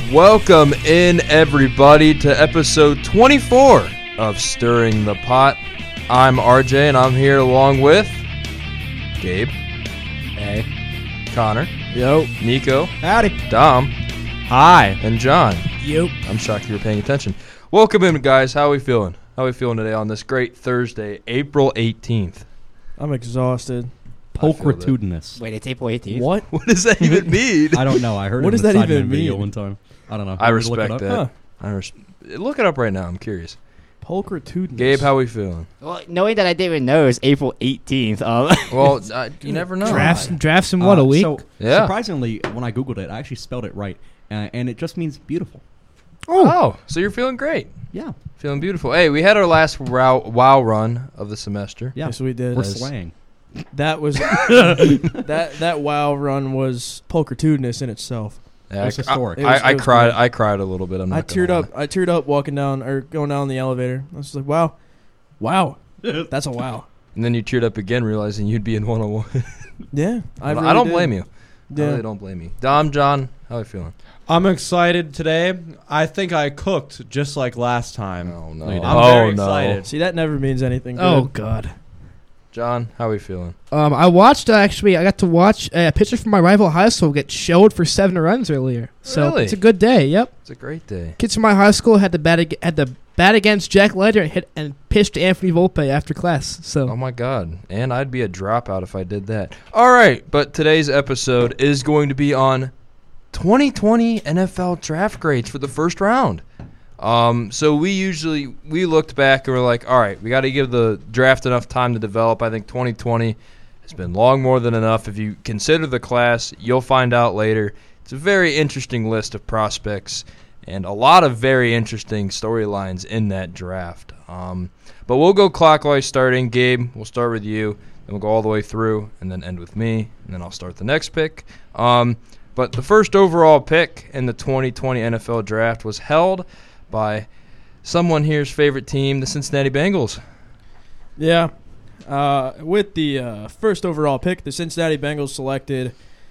Welcome in, everybody, to episode 24 of Stirring the Pot. I'm RJ, and I'm here along with Gabe. Hey. Connor. Yo. Nico. Howdy. Dom. Hi. And John. Yo. I'm shocked you were paying attention. Welcome in, guys. How are we feeling? How are we feeling today on this great Thursday, April 18th? I'm exhausted. Pulchritudinous. Wait, it's April 18th? What? What does that even mean? I don't know. I heard What it does in the that even Sidemen video mean? one time. I don't know. I Want me to look it respect up? that. Look it up right now. I'm curious. Pulchritudinous. Gabe, how are we feeling? Well, knowing that I didn't even know it's April 18th. Well, you never know. Drafts in what, a week? So, Yeah. surprisingly, when I Googled it, I actually spelled it right. And it just means beautiful. Oh, so you're feeling great. Yeah. Feeling beautiful. Hey, we had our last WoW run of the semester. Yeah. Yes, we did. We're Nice. slaying. That was that WoW run was pulchritudinous in itself. Yeah, It was historic. It was- I it was cried. good. I cried a little bit. I'm not I gonna teared lie. up. I teared up walking down or going down the elevator. I was just like, wow, that's a wow. And then you teared up again, realizing you'd be in 101. Yeah, I really don't did. blame you. I Yeah. really don't blame you. Dom, John, how are you feeling? I'm excited today. I think I cooked just like last time. Oh no! No, you didn't. I'm oh very no! excited. See, that never means anything. Oh Good. God. John, how are we feeling? I watched, I got to watch a pitcher from my rival high school get showed for 7 runs earlier. So Really? it's a good day. Yep. It's a great day. Kids from my high school had to bat against Jack Leiter and pitch to Anthony Volpe after class. So Oh my God! And I'd be a dropout if I did that. All right, but today's episode is going to be on 2020 NFL draft grades for the first round. So we looked back and we're like, all right, we got to give the draft enough time to develop. I think 2020 has been long more than enough. If you consider the class, you'll find out later. It's a very interesting list of prospects and a lot of very interesting storylines in that draft. But we'll go clockwise starting. Gabe, we'll start with you. Then we'll go all the way through and then end with me. And then I'll start the next pick. But the first overall pick in the 2020 NFL draft was held by someone here's favorite team, the Cincinnati Bengals. Yeah. With the first overall pick, the Cincinnati Bengals selected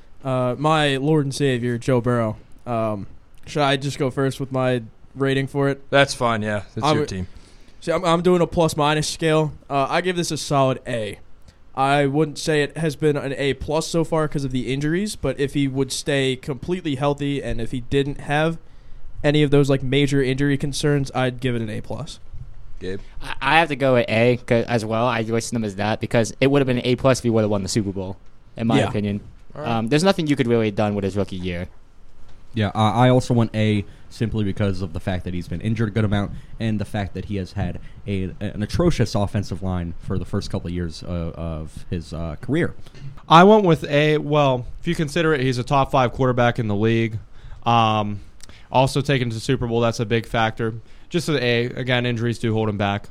my Lord and Savior, Joe Burrow. Should I just go first with my rating for it? That's fine, yeah. It's your team. See, I'm doing a plus-minus scale. I give this a solid A. I wouldn't say it has been an A+ so far because of the injuries, but if he would stay completely healthy and if he didn't have any of those like major injury concerns, I'd give it an A+. Gabe? I have to go with A as well. I listed them as that because it would have been an A+ if he would have won the Super Bowl, in my Yeah. opinion. All right. There's nothing you could really have done with his rookie year. Yeah, I also went A simply because of the fact that he's been injured a good amount and the fact that he has had an atrocious offensive line for the first couple of years of his career. I went with A. Well, if you consider it, he's a top 5 quarterback in the league. Also taken to the Super Bowl, that's a big factor. Just an A. Again, injuries do hold him back.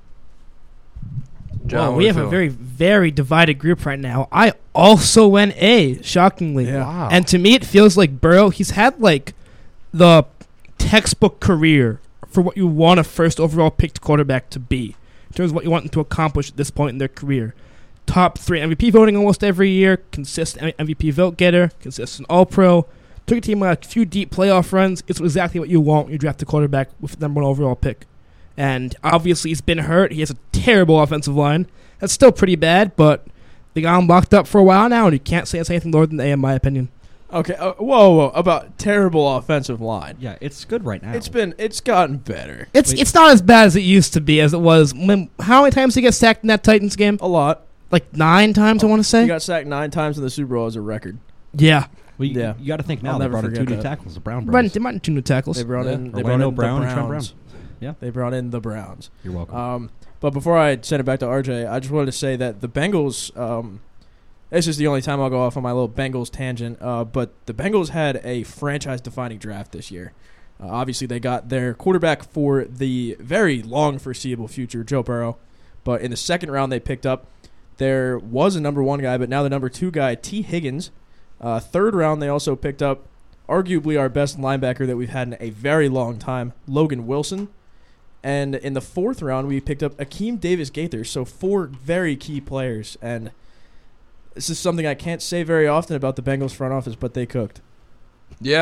John, well, what we do have you a feel? very, very divided group right now. I also went A, shockingly. Yeah. Wow. And to me, it feels like Burrow, he's had like the textbook career for what you want a first overall picked quarterback to be, in terms of what you want them to accomplish at this point in their career. Top 3 MVP voting almost every year, consistent MVP vote getter, consistent All-Pro. Took a team on a few deep playoff runs. It's exactly what you want when you draft a quarterback with the number 1 overall pick. And obviously he's been hurt. He has a terrible offensive line. That's still pretty bad, but they got him locked up for a while now, and you can't say it's anything lower than A in my opinion. Okay, whoa, about terrible offensive line. Yeah, it's good right now. It's gotten better. It's not as bad as it used to be, as it was. How many times did he get sacked in that Titans game? A lot. Like 9 times, I want to say. He got sacked 9 times in the Super Bowl as a record. Yeah. Well, Yeah. you got to think now I'll they never brought in 2 forget new that. tackles, the Brown They brothers. might do new tackles. They brought in Orlando the Brown and Trent Browns. Brown. Yeah. They brought in the Browns. You're welcome. But before I send it back to RJ, I just wanted to say that the Bengals, this is the only time I'll go off on my little Bengals tangent, but the Bengals had a franchise-defining draft this year. Obviously, they got their quarterback for the very long foreseeable future, Joe Burrow. But in the second round they picked up, there was a number 1 guy, but now the number 2 guy, T. Higgins. Third round they also picked up arguably our best linebacker that we've had in a very long time, Logan Wilson. And in the 4th round, we picked up Akeem Davis-Gaither. So 4 very key players. And this is something I can't say very often about the Bengals front office, but they cooked. Yeah.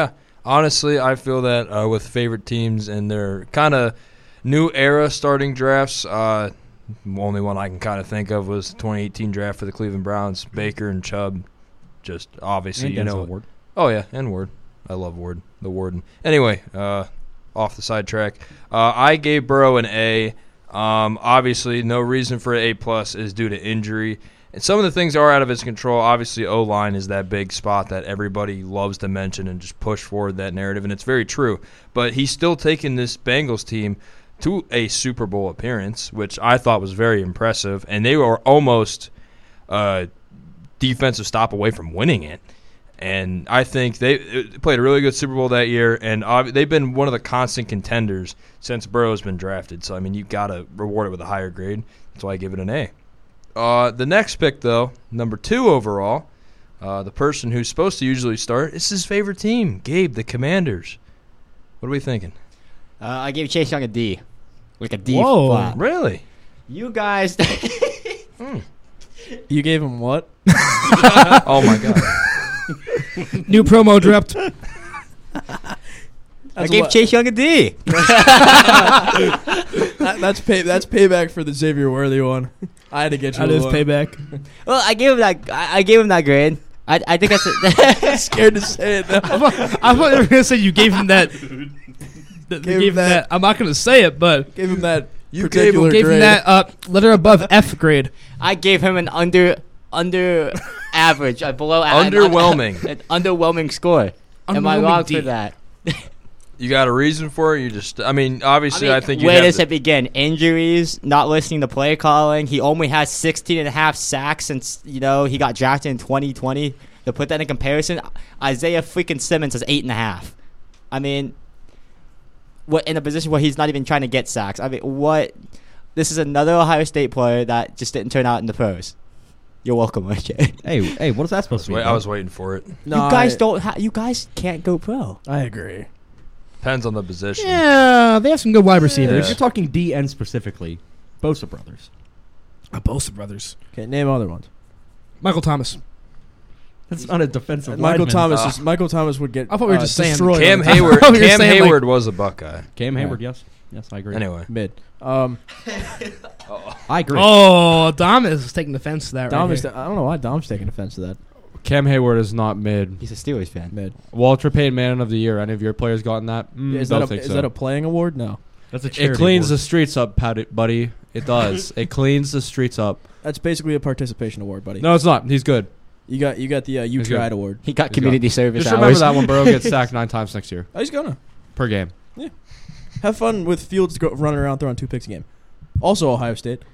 Honestly, I feel that with favorite teams and their kind of new era starting drafts, only one I can kind of think of was the 2018 draft for the Cleveland Browns. Baker and Chubb, just obviously, And Denzel Ward. Oh, yeah, and Ward. I love Ward, the Warden. Anyway, off the sidetrack. I gave Burrow an A. Obviously, no reason for an A+ is due to injury. And some of the things are out of his control. Obviously, O-line is that big spot that everybody loves to mention and just push forward that narrative, and it's very true. But he's still taking this Bengals team to a Super Bowl appearance, which I thought was very impressive. And they were almost a defensive stop away from winning it. And I think they played a really good Super Bowl that year, and they've been one of the constant contenders since Burrow's been drafted. So, I mean, you got to reward it with a higher grade. That's why I give it an A. The next pick, though, number 2 overall, the person who's supposed to usually start, is his favorite team, Gabe, the Commanders. What are we thinking? I gave Chase Young a D. Like a D Whoa. flat. Really? You guys. You gave him what? Oh, my God. New promo dropped. I gave Chase Young a D. That's payback for the Xavier Worthy one. I had to get you. That is one. payback. Well, I gave him that. I gave him that grade. I think that's Scared to say it. Now. I thought you were gonna say you gave him that. Gave Gave him him that. I'm not gonna say it, but Gave him that. You particular gave him grade. that letter above F grade. I gave him an under average, below Underwhelming. an underwhelming score. Am I Underwhelming wrong D. for that? You got a reason for it? You just, I mean, obviously, I think you where have does to- it begin? Injuries, not listening to play calling. He only has 16.5 sacks since he got drafted in 2020. To put that in comparison, Isaiah freaking Simmons has 8.5. I mean, what in a position where he's not even trying to get sacks? I mean, what? This is another Ohio State player that just didn't turn out in the pros. You're welcome, RJ. Hey, what is that supposed to be? I was waiting for it. No, you guys you guys can't go pro. I agree. Depends on the position. Yeah, they have some good wide receivers. If you're talking DN specifically, Bosa brothers. Bosa brothers. Okay, name other ones. Michael Thomas. That's not a defensive Michael lineman. Michael Thomas would get. I thought we were just saying destroyed Cam on the top. Hayward. thought we were Cam saying, like- Hayward was a Buckeye. Cam Hayward, yes, I agree. Anyway, mid. I agree. Oh, Dom is taking offense to that. Dom right is. here. I don't know why Dom's taking offense to that. Cam Hayward is not mid. He's a Steelers fan. Mid. Walter Payton Man of the Year. Any of your players gotten that? Is Don't that think is so. that a playing award? No. That's a It charity cleans the award. streets up, buddy. It does. It cleans the streets up. That's basically a participation award, buddy. No, it's not. He's good. You got the you He's good. tried award. He got He's community service Just hours. remember that when Burrow gets sacked 9 times next year Oh, he's gonna per game. have fun with Fields running around throwing 2 picks a game. Also Ohio State.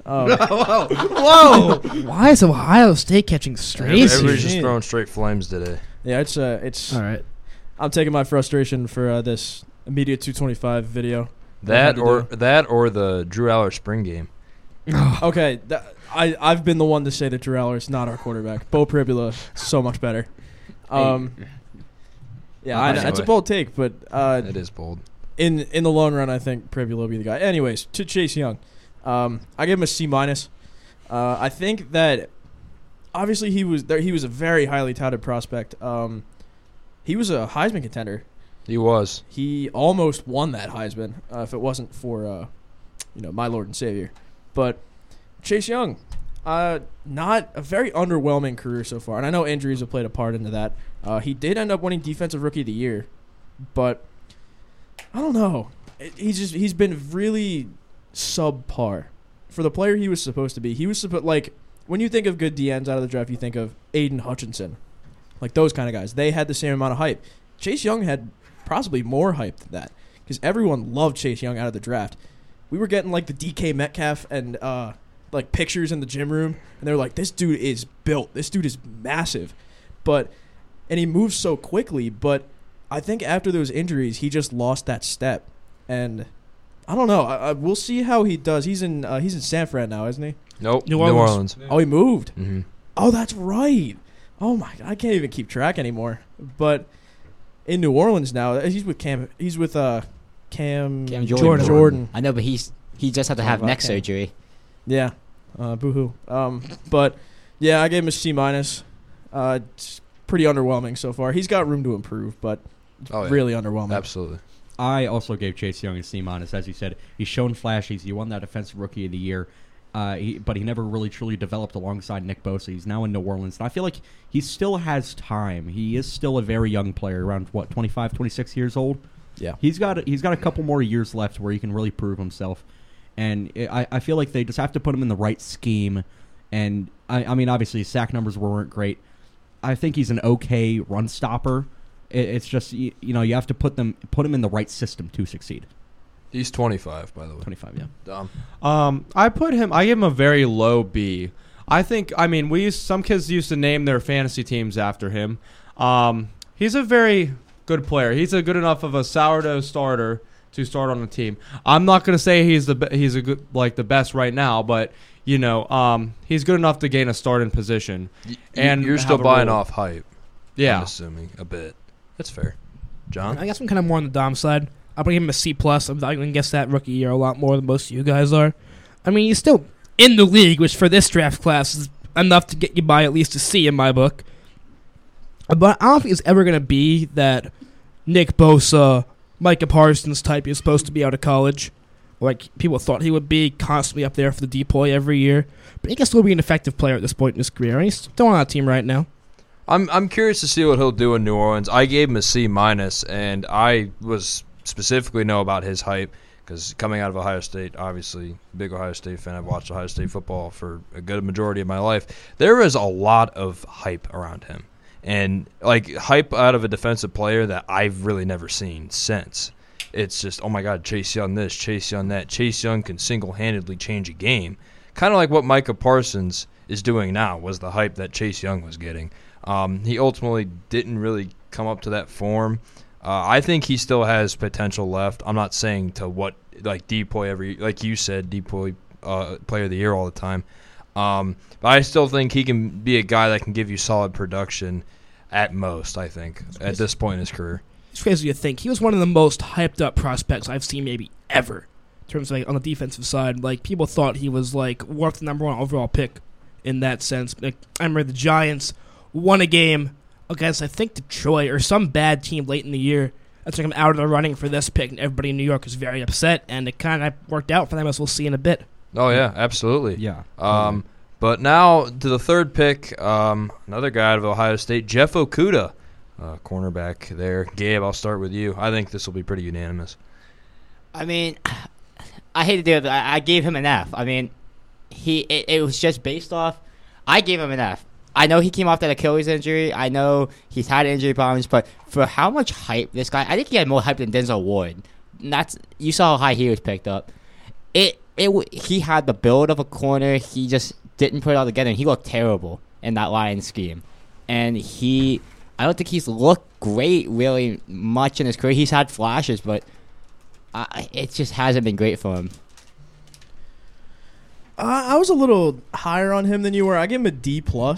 Whoa! Why is Ohio State catching strays? everybody's here? just throwing straight flames today. Yeah, it's. All right. I'm taking my frustration for this immediate 225 video. That to or the Drew Aller spring game. Okay, I've been the one to say that Drew Aller is not our quarterback. Bo Pribula so much better. Yeah, I know, it's a bold take, but It is bold. in the long run, I think Pribula will be the guy. Anyways, to Chase Young, I gave him a C-. I think that obviously he was a very highly touted prospect. He was a Heisman contender. He was. He almost won that Heisman if it wasn't for my Lord and Savior. But Chase Young, not a very underwhelming career so far, and I know injuries have played a part into that. He did end up winning Defensive Rookie of the Year, but I don't know. He's been really subpar for the player he was supposed to be. He was supposed when you think of good DNs out of the draft, you think of Aiden Hutchinson, like those kind of guys. They had the same amount of hype. Chase Young had possibly more hype than that because everyone loved Chase Young out of the draft. We were getting like the DK Metcalf and like pictures in the gym room, and they were like, "This dude is built. This dude is massive," and he moves so quickly. But I think after those injuries, he just lost that step, and I don't know. We'll see how he does. He's in San Fran now, isn't he? Nope. New New Orleans. Orleans. Oh, he moved. Mm-hmm. Oh, that's right. Oh my, I can't even keep track anymore. But in New Orleans now, he's with Cam. He's with Cam Jordan. I know, but he just had to have Talking neck about Cam. surgery. Yeah, boo-hoo. But yeah, I gave him a C-. It's pretty underwhelming so far. He's got room to improve, but Oh, yeah. really underwhelming. Absolutely. I also gave Chase Young a C-. As you said, he's shown flashes. He won that Defensive Rookie of the Year, but he never really truly developed alongside Nick Bosa. He's now in New Orleans, and I feel like he still has time. He is still a very young player, around, 25, 26 years old? Yeah. He's got a couple more years left where he can really prove himself. And I feel like they just have to put him in the right scheme. And, I mean, obviously, his sack numbers weren't great. I think he's an okay run stopper. It's just, you have to put him in the right system to succeed. He's 25, by the way. 25, yeah. Dom. I gave him a very low B. I think, some kids used to name their fantasy teams after him. He's a very good player. He's a good enough of a sourdough starter to start on the team. I'm not going to say he's the best right now, but he's good enough to gain a starting position. And you're still buying off hype. Yeah, I'm assuming a bit. That's fair. John? I guess I'm kind of more on the Dom side. I'm going to give him a C+. I'm going to guess that rookie year a lot more than most of you guys are. I mean, he's still in the league, which for this draft class is enough to get you by at least a C in my book. But I don't think he's ever going to be that Nick Bosa, Micah Parsons type you're supposed to be out of college. Like people thought he would be, constantly up there for the deploy every year. But he can still be an effective player at this point in his career. And he's still on that team right now. I'm curious to see what he'll do in New Orleans. I gave him a C-, and I was specifically know about his hype because coming out of Ohio State, obviously, big Ohio State fan. I've watched Ohio State football for a good majority of my life. There is a lot of hype around him. And, hype out of a defensive player that I've really never seen since. It's just, oh, my God, Chase Young this, Chase Young that. Chase Young can single-handedly change a game. Kind of like what Micah Parsons is doing now was the hype that Chase Young was getting. He ultimately didn't really come up to that form. I think he still has potential left. I'm not saying to what, Depoy like you said, Depoy player of the year all the time. But I still think he can be a guy that can give you solid production at most, I think, at this point in his career. It's crazy to think. He was one of the most hyped up prospects I've seen maybe ever in terms of on the defensive side. People thought he was worth the number 1 overall pick in that sense. I remember the Giants won a game against, I think, Detroit or some bad team late in the year. That took him out of the running for this pick, and everybody in New York was very upset, and it kind of worked out for them, as we'll see in a bit. Oh, yeah, absolutely. Yeah. But now to the third pick, another guy out of Ohio State, Jeff Okudah, cornerback there. Gabe, I'll start with you. I think this will be pretty unanimous. I mean, I hate to do it, but I gave him an F. I mean, it was just based off. I gave him an F. I know he came off that Achilles injury. I know he's had injury problems, but for how much hype this guy, I think he had more hype than Denzel Ward. And you saw how high he was picked up. He had the build of a corner. He just didn't put it all together, and he looked terrible in that Lions scheme. And I don't think he's looked great really much in his career. He's had flashes, but it just hasn't been great for him. I was a little higher on him than you were. I gave him a D+.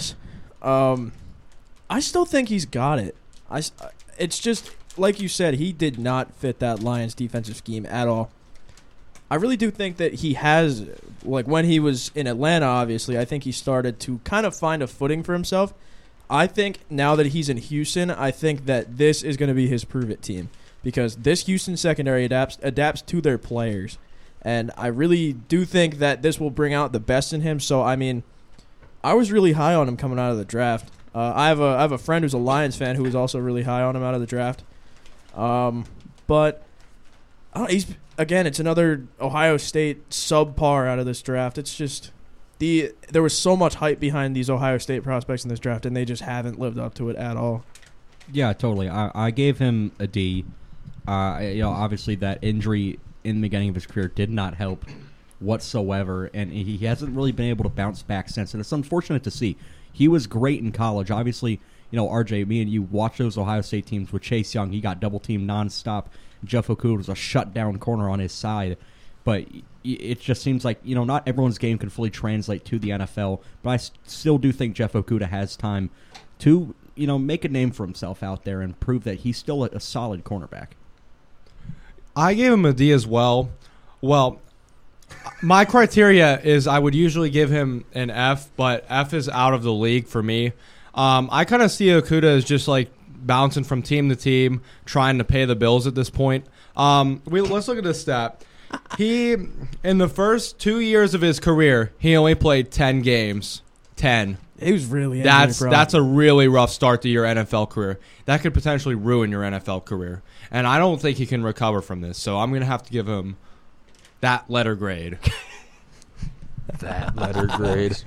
I still think he's got it. It's just, like you said, he did not fit that Lions defensive scheme at all. I really do think that he has, when he was in Atlanta, obviously, I think he started to kind of find a footing for himself. I think now that he's in Houston, I think that this is going to be his prove-it team because this Houston secondary adapts to their players. And I really do think that this will bring out the best in him. So, I mean, I was really high on him coming out of the draft. I have a friend who's a Lions fan who was also really high on him out of the draft. But it's another Ohio State subpar out of this draft. It's just there was so much hype behind these Ohio State prospects in this draft, and they just haven't lived up to it at all. Yeah, totally. I gave him a D. Obviously that injury in the beginning of his career did not help whatsoever, and he hasn't really been able to bounce back since, and it's unfortunate to see. He was great in college. Obviously, RJ, me and you watch those Ohio State teams with Chase Young. He got double-teamed nonstop. Jeff Okudah was a shutdown corner on his side, but it just seems like, not everyone's game can fully translate to the NFL, but I still do think Jeff Okudah has time to, make a name for himself out there and prove that he's still a solid cornerback. I gave him a D as well. Well, my criteria is I would usually give him an F, but F is out of the league for me. I kind of see Okudah as just bouncing from team to team, trying to pay the bills at this point. Let's look at this stat. He, in the first 2 years of his career, he only played 10 games. 10. He was really That's a really rough start to your NFL career. That could potentially ruin your NFL career. And I don't think he can recover from this. So I'm going to have to give him that letter grade. That letter grade.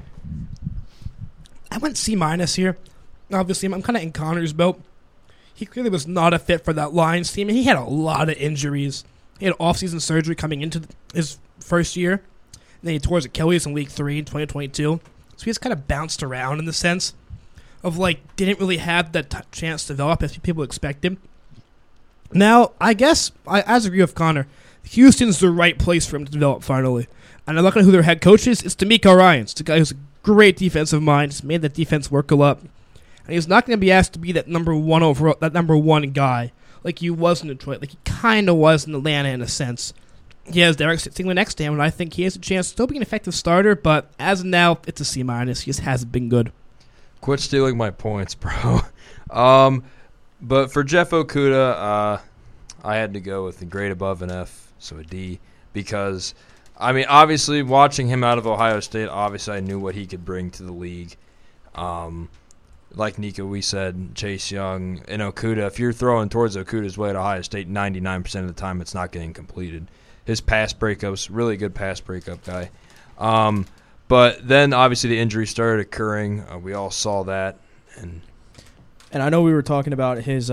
I went C- here. Obviously, I'm kind of in Connor's boat. He clearly was not a fit for that Lions team. He had a lot of injuries. He had off-season surgery coming into his first year. And then he tore his Achilles in Week 3 in 2022. So he just kind of bounced around in the sense of, like, didn't really have that chance to develop as people expected. Now, I guess, I agree with Connor. Houston's the right place for him to develop finally. And I'm looking at who their head coach is. It's DeMeco Ryans, the guy who's a great defensive mind. He's made that defense work a lot. And he's not going to be asked to be that number one guy like he was in Detroit, like he kind of was in Atlanta in a sense. He has Derek Stingley next to him, and I think he has a chance to still be an effective starter, but as of now, it's a C-. He just hasn't been good. Quit stealing my points, bro. But for Jeff Okudah, I had to go with a grade above an F, so a D, because, I mean, obviously, watching him out of Ohio State, obviously I knew what he could bring to the league. Like Nico, we said, Chase Young and Okudah, if you're throwing towards Okudah's way at Ohio State, 99% of the time it's not getting completed. His pass breakups, really good pass breakup guy. But then, obviously, the injury started occurring. We all saw that. And I know we were talking about his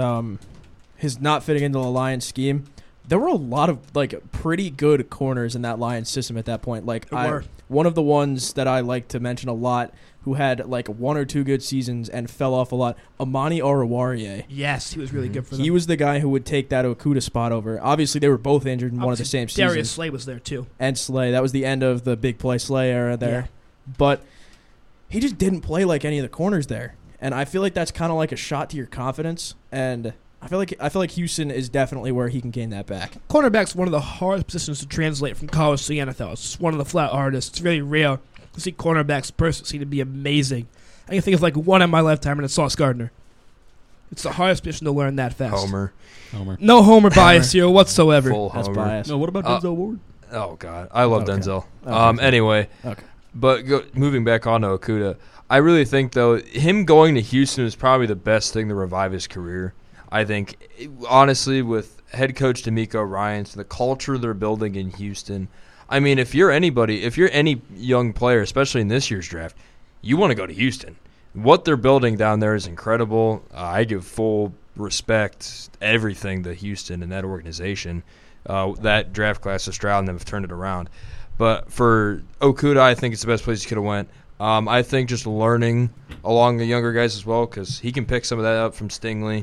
not fitting into the Lions scheme. There were a lot of, like, pretty good corners in that Lions system at that point. Like, one of the ones that I like to mention a lot who had, like, 1 or 2 good seasons and fell off a lot, Amani Oruwariye. Yes, he was really good for them. He was the guy who would take that Okudah spot over. Obviously, they were both injured in one of the same seasons. Darius Slay was there, too. And Slay. That was the end of the big play Slay era there. Yeah. But he just didn't play like any of the corners there. And I feel like that's kind of like a shot to your confidence. And I feel like Houston is definitely where he can gain that back. Cornerback's one of the hardest positions to translate from college to the NFL. It's just one of the flat hardest. It's very rare to see cornerbacks seem to be amazing. I can think of like one in my lifetime, and it's Sauce Gardner. It's the hardest position to learn that fast. Homer. No Homer bias here whatsoever. Full That's Homer. biased. No, what about Denzel Ward? Oh, God. I love Okay. Denzel. Okay. Anyway. Okay. But moving back on to Okudah, I really think, though, him going to Houston is probably the best thing to revive his career. I think, honestly, with head coach DeMeco Ryans, the culture they're building in Houston, I mean, if you're any young player, especially in this year's draft, you want to go to Houston. What they're building down there is incredible. I give full respect everything to Houston and that organization. That draft class of Stroud and them have turned it around. But for Okudah, I think it's the best place he could have went. I think just learning along the younger guys as well, because he can pick some of that up from Stingley.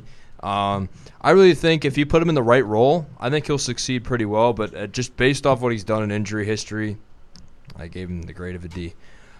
I really think if you put him in the right role, I think he'll succeed pretty well. But just based off what he's done in injury history, I gave him the grade of a D.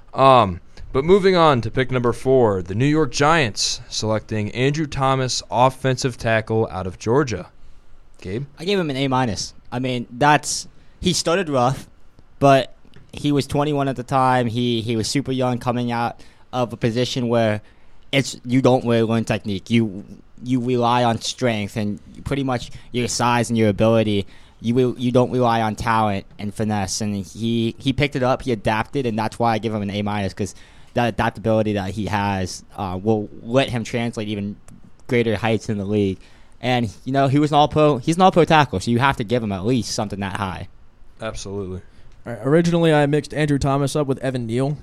But moving on to pick number 4, the New York Giants selecting Andrew Thomas, offensive tackle out of Georgia. Gabe? I gave him an A-. I mean, he started rough, but he was 21 at the time. He was super young, coming out of a position where you don't really learn technique. You rely on strength and pretty much your size and your ability. You don't rely on talent and finesse. And he picked it up. He adapted, and that's why I give him an A-, because that adaptability that he has will let him translate even greater heights in the league. And he was an all-pro. He's an all-pro tackle, so you have to give him at least something that high. Absolutely. All right, originally, I mixed Andrew Thomas up with Evan Neal.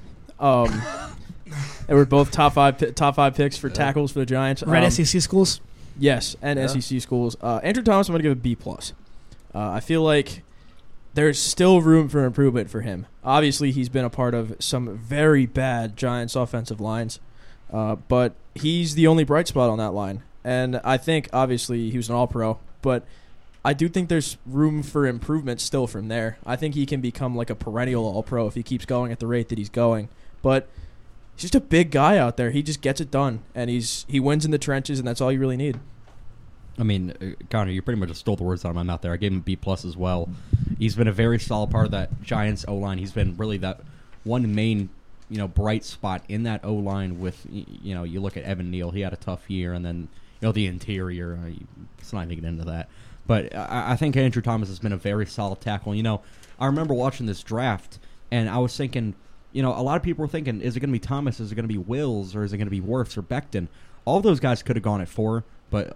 They were both top five picks for tackles for the Giants. Red SEC schools? Yes, and SEC schools. Andrew Thomas, I'm going to give a B+. I feel like there's still room for improvement for him. Obviously, he's been a part of some very bad Giants offensive lines, but he's the only bright spot on that line. And I think, obviously, he was an all-pro, but I do think there's room for improvement still from there. I think he can become like a perennial all-pro if he keeps going at the rate that he's going. But he's just a big guy out there. He just gets it done, and he wins in the trenches, and that's all you really need. I mean, Connor, you pretty much just stole the words out of my mouth there. I gave him a B+ as well. He's been a very solid part of that Giants O-line. He's been really that one main, bright spot in that O-line with, you look at Evan Neal. He had a tough year, and then, the interior. It's not even get into that. But I think Andrew Thomas has been a very solid tackle. I remember watching this draft, and I was thinking, a lot of people were thinking, is it going to be Thomas, is it going to be Wills, or is it going to be Wirfs or Becton? All those guys could have gone at 4, but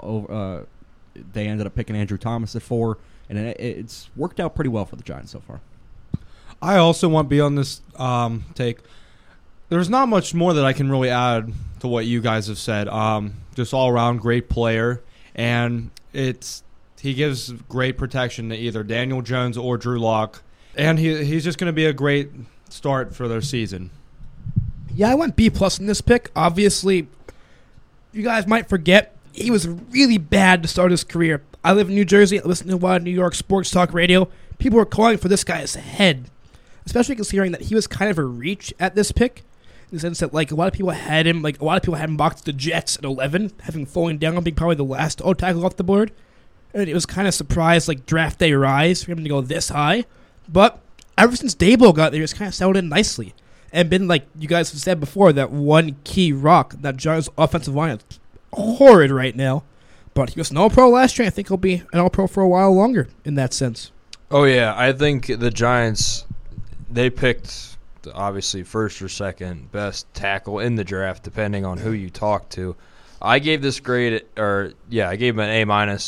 they ended up picking Andrew Thomas at 4, and it's worked out pretty well for the Giants so far. I also want to be on this take. There's not much more that I can really add to what you guys have said. Just all around great player, and he gives great protection to either Daniel Jones or Drew Lock, and he's just going to be a great start for their season. Yeah, I went B+ in this pick. Obviously, you guys might forget he was really bad to start his career. I live in New Jersey. I listen to a lot of New York sports talk radio. People were calling for this guy's head, especially considering that he was kind of a reach at this pick, in the sense that a lot of people had him boxed to the Jets at 11, having fallen down, being probably the last tackle off the board. And it was kind of surprised, draft day rise for him to go this high. But ever since Dabo got there, he's kind of settled in nicely. And been, like you guys have said before, that one key rock. That Giants' offensive line is horrid right now. But he was an All-Pro last year. I think he'll be an All-Pro for a while longer in that sense. Oh, yeah. I think the Giants, they picked, obviously, first or second best tackle in the draft, depending on who you talk to. I gave this grade, I gave him an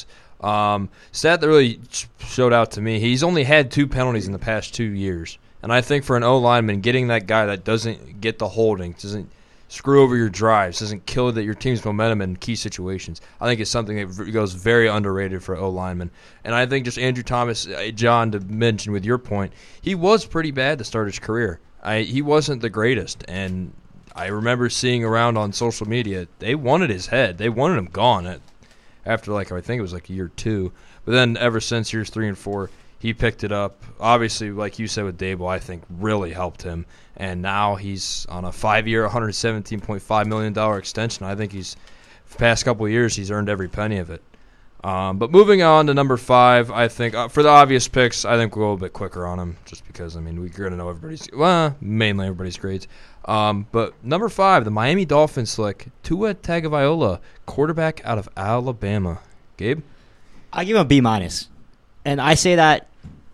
A-. Stat that really showed out to me, he's only had 2 penalties in the past 2 years. And I think for an O-lineman, getting that guy that doesn't get the holding, doesn't screw over your drives, doesn't kill your team's momentum in key situations, I think it's something that goes very underrated for O-lineman. And I think just Andrew Thomas, John, to mention with your point, he was pretty bad to start his career. He wasn't the greatest, and I remember seeing around on social media, they wanted his head. They wanted him gone after, I think it was year 2. But then ever since years 3 and 4, he picked it up. Obviously, like you said with Dable, I think really helped him. And now he's on a 5-year, $117.5 million extension. I think the past couple of years, he's earned every penny of it. But moving on to number 5, I think for the obvious picks, I think we'll go a bit quicker on him just because, we're going to know mainly everybody's grades. But number 5, the Miami Dolphins select Tua Tagovailoa, quarterback out of Alabama. Gabe? I give him a B-. And I say that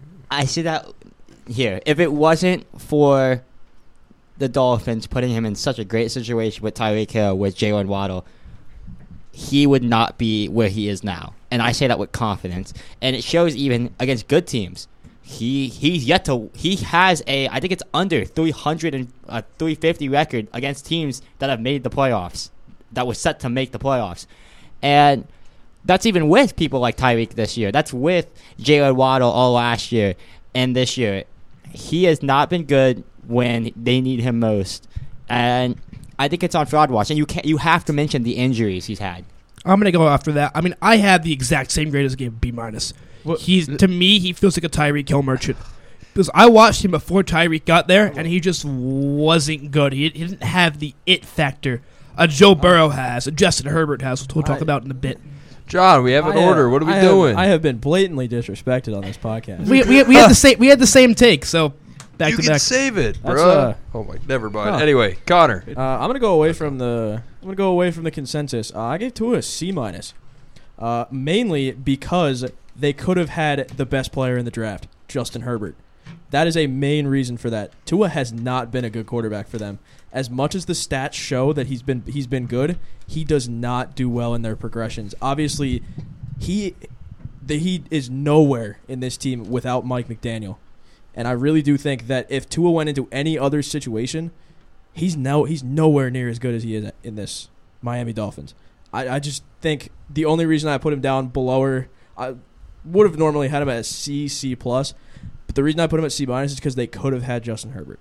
here. If it wasn't for the Dolphins putting him in such a great situation with Tyreek Hill, with Jalen Waddle, he would not be where he is now. And I say that with confidence. And it shows even against good teams. He has I think it's under 300 and 350 record against teams that have made the playoffs, that was set to make the playoffs. And that's even with people like Tyreek this year. That's with Jalen Waddle all last year and this year. He has not been good when they need him most. And I think it's on fraud watch. And you have to mention the injuries he's had. I'm going to go after that. I had the exact same grade as Gabe, B-. To me, he feels like a Tyreek Hill merchant. Because I watched him before Tyreek got there, and he just wasn't good. He didn't have the it factor a Joe Burrow has, a Justin Herbert has, which we'll talk about in a bit. John, we have an order. What are we doing? I have been blatantly disrespected on this podcast. We had the same take, so back you to can back. save it, bro. Oh my, never mind. Huh. Anyway, Connor. I'm gonna go away from the consensus. I gave Tua a C-, mainly because they could have had the best player in the draft, Justin Herbert. That is a main reason for that. Tua has not been a good quarterback for them. As much as the stats show that he's been good, he does not do well in their progressions. Obviously, he is nowhere in this team without Mike McDaniel. And I really do think that if Tua went into any other situation, he's nowhere near as good as he is in this Miami Dolphins. I just think the only reason I put him down below her, I would have normally had him at a C+. But the reason I put him at C- is because they could have had Justin Herbert.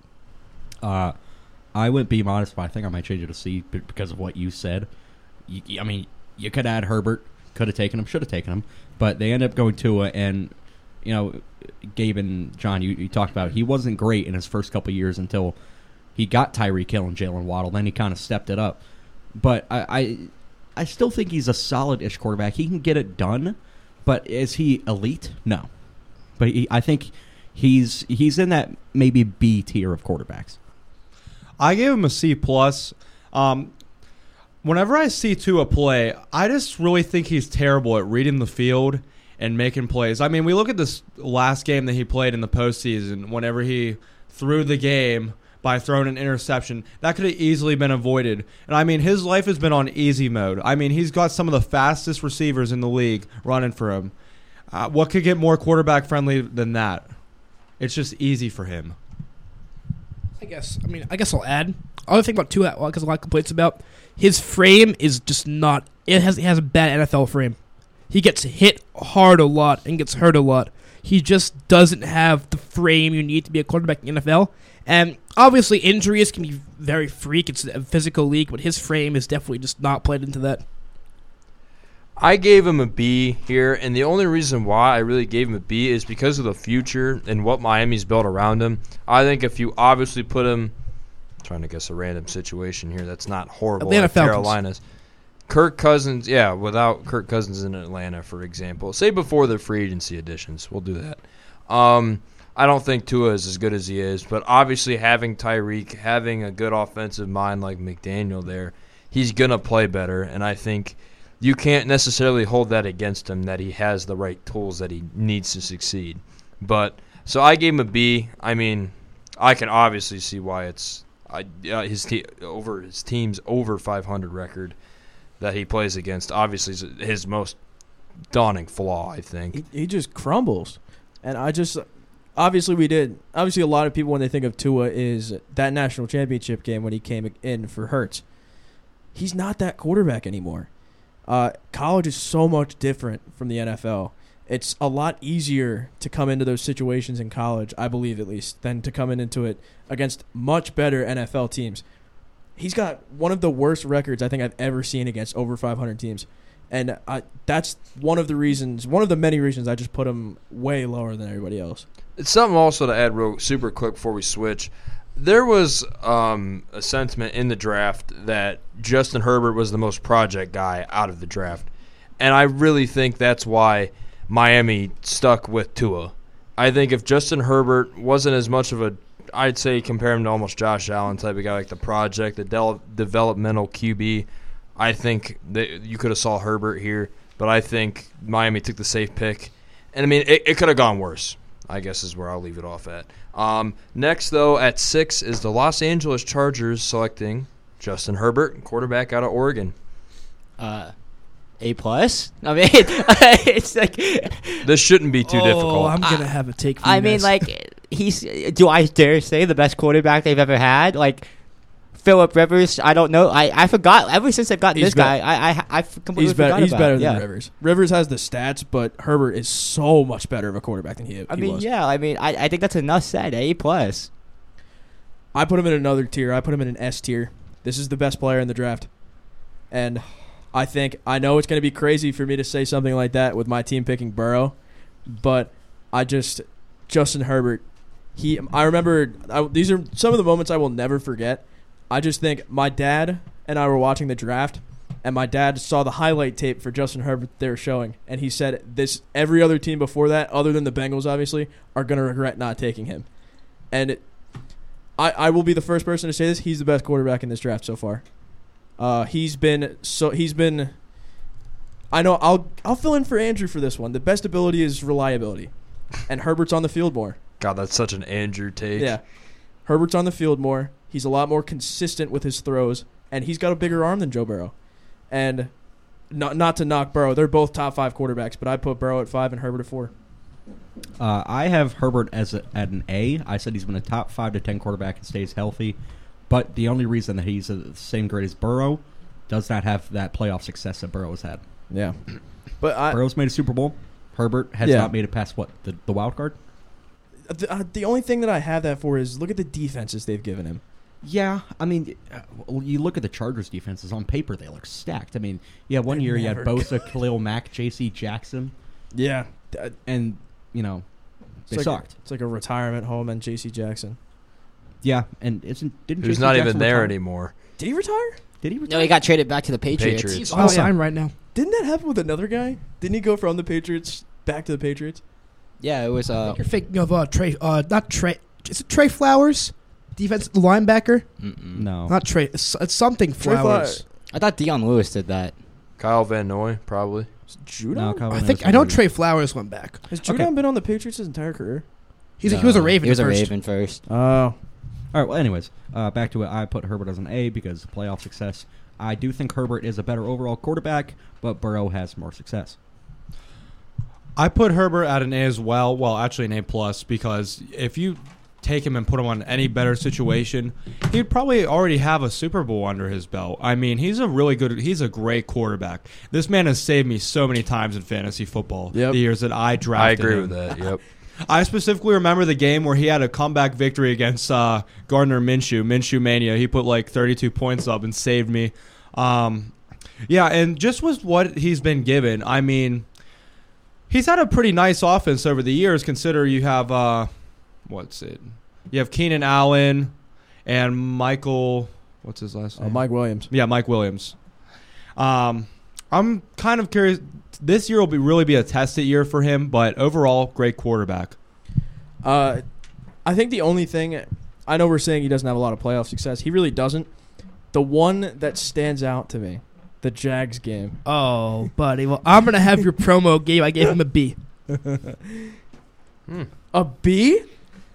I went B-, but I think I might change it to C because of what you said. You could add Herbert, could have taken him, should have taken him, but they ended up going Tua, and Gabe and John, you talked about he wasn't great in his first couple of years until he got Tyreek Hill and Jalen Waddle. Then he kind of stepped it up. But I still think he's a solid-ish quarterback. He can get it done, but is he elite? No. But I think he's in that maybe B tier of quarterbacks. I gave him a C+. whenever I see Tua play, I just really think he's terrible at reading the field and making plays. I mean, we look at this last game that he played in the postseason. Whenever he threw the game by throwing an interception, that could have easily been avoided. And I mean, his life has been on easy mode. I mean, he's got some of the fastest receivers in the league running for him. What could get more quarterback friendly than that? It's just easy for him. I guess I'll add. Other thing about Tua, because a lot of complaints about his frame is just not. He has a bad NFL frame. He gets hit hard a lot and gets hurt a lot. He just doesn't have the frame you need to be a quarterback in the NFL. And obviously, injuries can be very freak. It's a physical league, but his frame is definitely just not played into that. I gave him a B here, and the only reason why I really gave him a B is because of the future and what Miami's built around him. I think if you obviously put him, I'm trying to guess a random situation here that's not horrible, Atlanta like Falcons. Carolina's. Kirk Cousins, yeah, without Kirk Cousins in Atlanta, for example. Say before the free agency additions. We'll do that. I don't think Tua is as good as he is, but obviously having Tyreek, having a good offensive mind like McDaniel there, he's going to play better, and I think you can't necessarily hold that against him that he has the right tools that he needs to succeed. But so I gave him a B. I mean, I can obviously see why it's his team's over 500 record that he plays against. Obviously, is his most daunting flaw, I think. He just crumbles, and obviously a lot of people when they think of Tua is that national championship game when he came in for Hurts. He's not that quarterback anymore. College is so much different from the NFL. It's a lot easier to come into those situations in college, I believe at least, than to come into it against much better NFL teams. He's got one of the worst records I think I've ever seen against over 500 teams. And that's one of the many reasons I just put him way lower than everybody else. It's something also to add real super quick before we switch. There was a sentiment in the draft that Justin Herbert was the most project guy out of the draft. And I really think that's why Miami stuck with Tua. I think if Justin Herbert wasn't as much of a, I'd say compare him to almost Josh Allen type of guy, like the project, the developmental QB, I think that you could have saw Herbert here. But I think Miami took the safe pick. And, I mean, it could have gone worse, I guess is where I'll leave it off at. Next, though, at 6 is the Los Angeles Chargers selecting Justin Herbert, quarterback out of Oregon. A+. I mean, it's like This shouldn't be too difficult. I'm gonna have a take. For you I mean, guys. like do I dare say the best quarterback they've ever had? Like Phillip Rivers, I don't know. I forgot ever since I've gotten He's this guy. I completely He's better. forgot He's about better it. than Yeah. Rivers. Rivers has the stats, but Herbert is so much better of a quarterback than he was. I think that's enough said. A+. I put him in another tier. I put him in an S tier. This is the best player in the draft, and I know it's going to be crazy for me to say something like that with my team picking Burrow, but Justin Herbert. I remember these are some of the moments I will never forget. I just think my dad and I were watching the draft, and my dad saw the highlight tape for Justin Herbert they were showing, and he said every other team before that, other than the Bengals, obviously, are going to regret not taking him. And I will be the first person to say this. He's the best quarterback in this draft so far. He's been. I know. I'll fill in for Andrew for this one. The best ability is reliability, and Herbert's on the field more. God, that's such an Andrew take. Yeah, Herbert's on the field more. He's a lot more consistent with his throws, and he's got a bigger arm than Joe Burrow. And not to knock Burrow, they're both top 5 quarterbacks, but I put Burrow at 5 and Herbert at 4. I have Herbert at an A. I said he's been a top 5 to 10 quarterback and stays healthy. But the only reason that he's the same grade as Burrow does not have that playoff success that Burrow has had. Yeah, but Burrow's made a Super Bowl. Herbert has not made it past the wild card. The only thing that I have that for is look at the defenses they've given him. Yeah, I mean, you look at the Chargers' defenses on paper; they look stacked. I mean, one year you had Bosa, Khalil Mack, J.C. Jackson. Yeah, and they sucked. It's like a retirement home and J.C. Jackson. Yeah, and Who's J.C. not Jackson even there retire? anymore. Did he retire? Did he retire? No, he got traded back to the Patriots. he's on sign right now. Didn't that happen with another guy? Didn't he go from the Patriots back to the Patriots? Yeah, it was. You're thinking of Trey. Not Trey. Is it Trey Flowers? Defensive linebacker? No. Not Trey. It's something Trey Flowers. I thought Deion Lewis did that. Kyle Van Noy, probably. Judon? No, Kyle I Van think Noy's I know already- Trey Flowers went back. Has Judon Okay. been on the Patriots his entire career? He was a Raven He was at a first. Raven first. Oh. All right. Well, anyways, back to it. I put Herbert as an A because playoff success. I do think Herbert is a better overall quarterback, but Burrow has more success. I put Herbert at an A as well. Well, actually an A plus, because if you take him and put him on any better situation, he'd probably already have a Super Bowl under his belt. I mean, he's a great quarterback. This man has saved me so many times in fantasy football. Yep. The years that I I drafted agree him. with that. Yep. I specifically remember the game where he had a comeback victory against Gardner Minshew Mania. He put like 32 points up and saved me. Yeah, and just with what he's been given, I mean, he's had a pretty nice offense over the years. Consider you have you have Keenan Allen and Michael. What's his last name? Mike Williams. Yeah, Mike Williams. I'm kind of curious. This year will really be a tested year for him, but overall, great quarterback. I think the only thing, I know we're saying he doesn't have a lot of playoff success. He really doesn't. The one that stands out to me, the Jags game. Oh, buddy. Well, I'm going to have your promo game. I gave him a B. A B?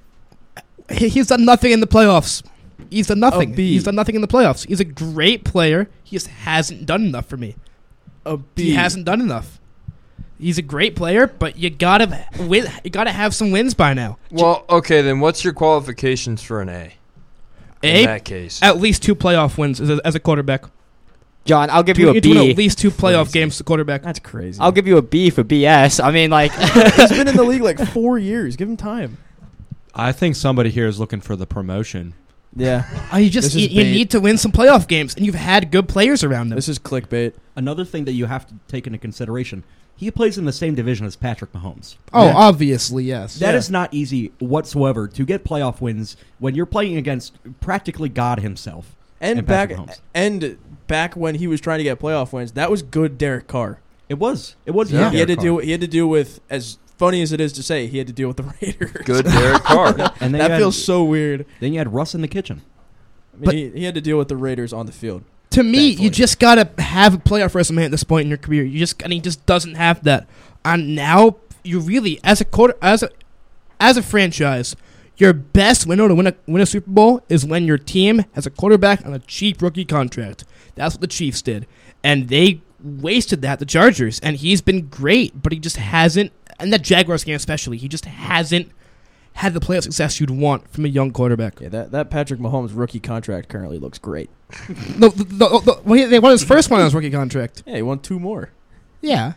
He's done nothing in the playoffs. He's done nothing. A B. He's done nothing in the playoffs. He's a great player. He just hasn't done enough for me. A B. He hasn't done enough. He's a great player, but you gotta win. You gotta have some wins by now. Well, okay, then what's your qualifications for an A? A, In that case. at least 2 playoff wins as a quarterback. John, I'll give you a need to win B. at least 2 playoff Crazy. games as a quarterback. That's crazy. I'll give you a B for BS. I mean, like, He's been in the league like 4 years. Give him time. I think somebody here is looking for the promotion. Yeah. You This is you bait. need to win some playoff games, and you've had good players around them. This is clickbait. Another thing that you have to take into consideration, he plays in the same division as Patrick Mahomes. Oh, Yeah. obviously, yes. That Yeah. is not easy whatsoever to get playoff wins when you're playing against practically God himself. And Patrick Mahomes. back when he was trying to get playoff wins, that was good Derek Carr. It was. He Derek had to Carr. He had to deal with, as funny as it is to say, he had to deal with the Raiders. Good Derek Carr. And then That you had, feels so weird. Then you had Russ in the kitchen. I mean, But- he had to deal with the Raiders on the field. To me, Thankfully. you just gotta have a playoff resume at this point in your career. And he just doesn't have that. And now you really, as a franchise, your best window to win a Super Bowl is when your team has a quarterback on a cheap rookie contract. That's what the Chiefs did, and they wasted that. The Chargers, and he's been great, but he just hasn't. And that Jaguars game especially, he just hasn't had the playoff success you'd want from a young quarterback. Yeah, that Patrick Mahomes rookie contract currently looks great. They won his first one on his rookie contract. Yeah, he won 2 more. Yeah.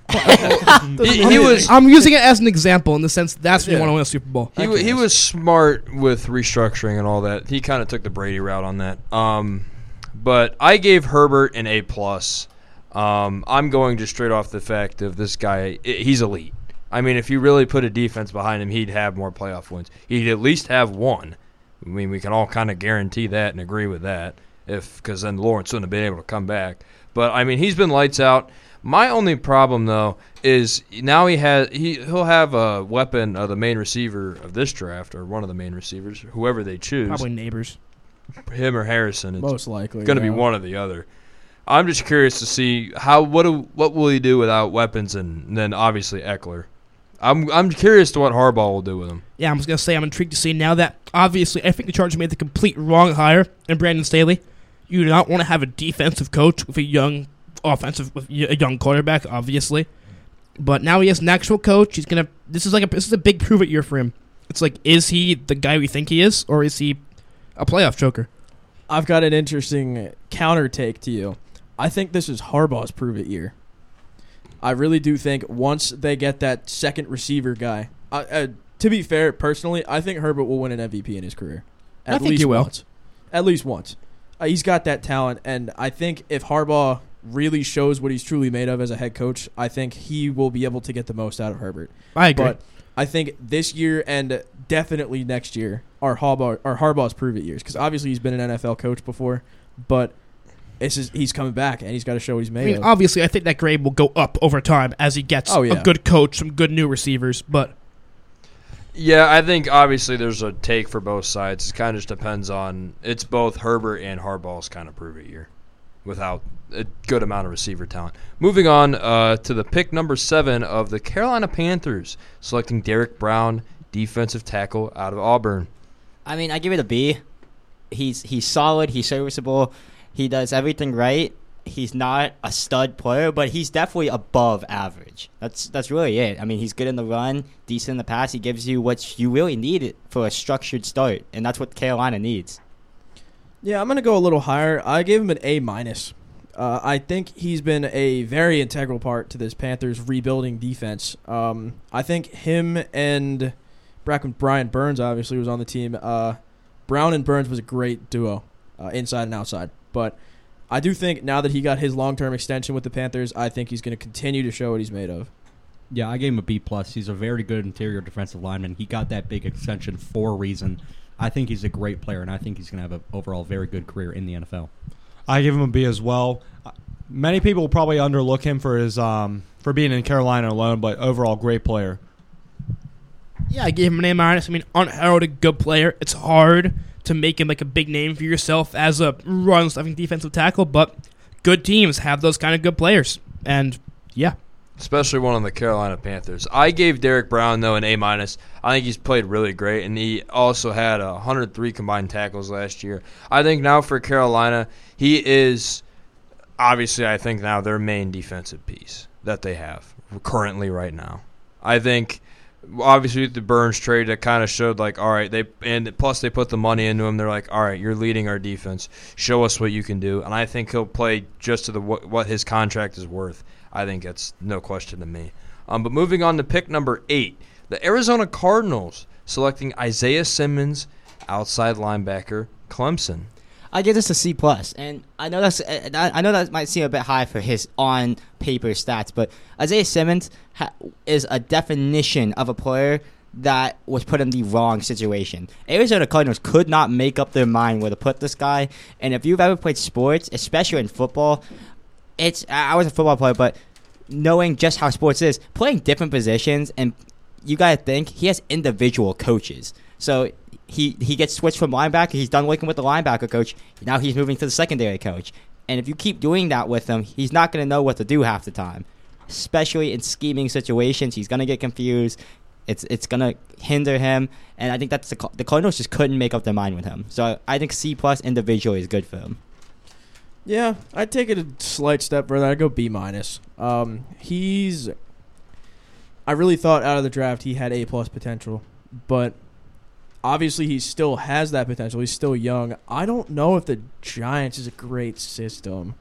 He was I'm using it as an example in the sense that's when you Yeah. want to win a Super Bowl. he was smart with restructuring and all that. He kind of took the Brady route on that. But I gave Herbert an A plus. I'm going just straight off the fact of this guy. He's elite. I mean, if you really put a defense behind him, he'd have more playoff wins. He'd at least have one. I mean, we can all kind of guarantee that and agree with that, because then Lawrence wouldn't have been able to come back. But I mean, he's been lights out. My only problem though is now he'll have a weapon of the main receiver of this draft, or one of the main receivers, whoever they choose, Probably neighbors. him or Harrison. It's Most likely. going to be yeah. one or the other. I'm just curious to see what will he do without weapons, and then obviously Eckler. I'm curious to what Harbaugh will do with him. Yeah, I'm just going to say I'm intrigued to see now that, obviously, I think the Chargers made the complete wrong hire in Brandon Staley. You do not want to have a defensive coach with a young quarterback, obviously. But now he has an actual coach. He's going to this is a big prove-it year for him. It's like, is he the guy we think he is, or is he a playoff choker? I've got an interesting counter take to you. I think this is Harbaugh's prove-it year. I really do think once they get that second receiver guy, to be fair, personally, I think Herbert will win an MVP in his career. I think he will. Once. At least once. He's got that talent, and I think if Harbaugh really shows what he's truly made of as a head coach, I think he will be able to get the most out of Herbert. I agree. But I think this year and definitely next year are Harbaugh's prove-it years, because obviously he's been an NFL coach before, but he's coming back and he's got to show what he's I made mean, of. obviously, I think that grade will go up over time as he gets Oh, yeah. a good coach, some good new receivers. But Yeah, I think obviously there's a take for both sides. It kind of just depends on it's both Herbert and Harbaugh's kind of prove it year. without a good amount of receiver talent. Moving on to the pick number 7 of the Carolina Panthers, selecting Derek Brown, defensive tackle out of Auburn. I mean, I give it a B. He's solid. He's serviceable. He does everything right. He's not a stud player, but he's definitely above average. That's really it. I mean, he's good in the run, decent in the pass. He gives you what you really need for a structured start, and that's what Carolina needs. Yeah, I'm going to go a little higher. I gave him an A-. I think he's been a very integral part to this Panthers rebuilding defense. I think him and Brian Burns obviously was on the team. Brown and Burns was a great duo, inside and outside. But I do think now that he got his long-term extension with the Panthers, I think he's going to continue to show what he's made of. Yeah, I gave him a B+. He's a very good interior defensive lineman. He got that big extension for a reason. I think he's a great player, and I think he's going to have an overall very good career in the NFL. I give him a B as well. Many people will probably underlook him for his for being in Carolina alone, but overall great player. Yeah, I gave him an A-. I mean, unheralded good player. It's hard to make him like a big name for yourself as a run-stuffing defensive tackle, but good teams have those kind of good players. And, yeah. Especially one on the Carolina Panthers. I gave Derek Brown, though, an A-. I think he's played really great, and he also had 103 combined tackles last year. I think now for Carolina, he is obviously, I think now their main defensive piece that they have currently right now. I think obviously with the Burns trade, that kind of showed like, all right, plus they put the money into him. They're like, all right, you're leading our defense. Show us what you can do. And I think he'll play just to what his contract is worth. I think that's no question to me. But moving on to pick number 8, the Arizona Cardinals selecting Isaiah Simmons, outside linebacker, Clemson. I give this a C+, and I know that might seem a bit high for his on paper stats, but Isaiah Simmons is a definition of a player that was put in the wrong situation. Arizona Cardinals could not make up their mind where to put this guy, and if you've ever played sports, especially in football, I was a football player, but knowing just how sports is, playing different positions, and you gotta think he has individual coaches, so. He gets switched from linebacker. He's done working with the linebacker coach. Now he's moving to the secondary coach. And if you keep doing that with him, he's not going to know what to do half the time, especially in scheming situations. He's going to get confused. It's going to hinder him. And I think that's the Cardinals just couldn't make up their mind with him. So I think C+ individually is good for him. Yeah, I'd take it a slight step further. I'd go B-. I really thought out of the draft he had A+ potential, but obviously, he still has that potential. He's still young. I don't know if the Giants is a great system.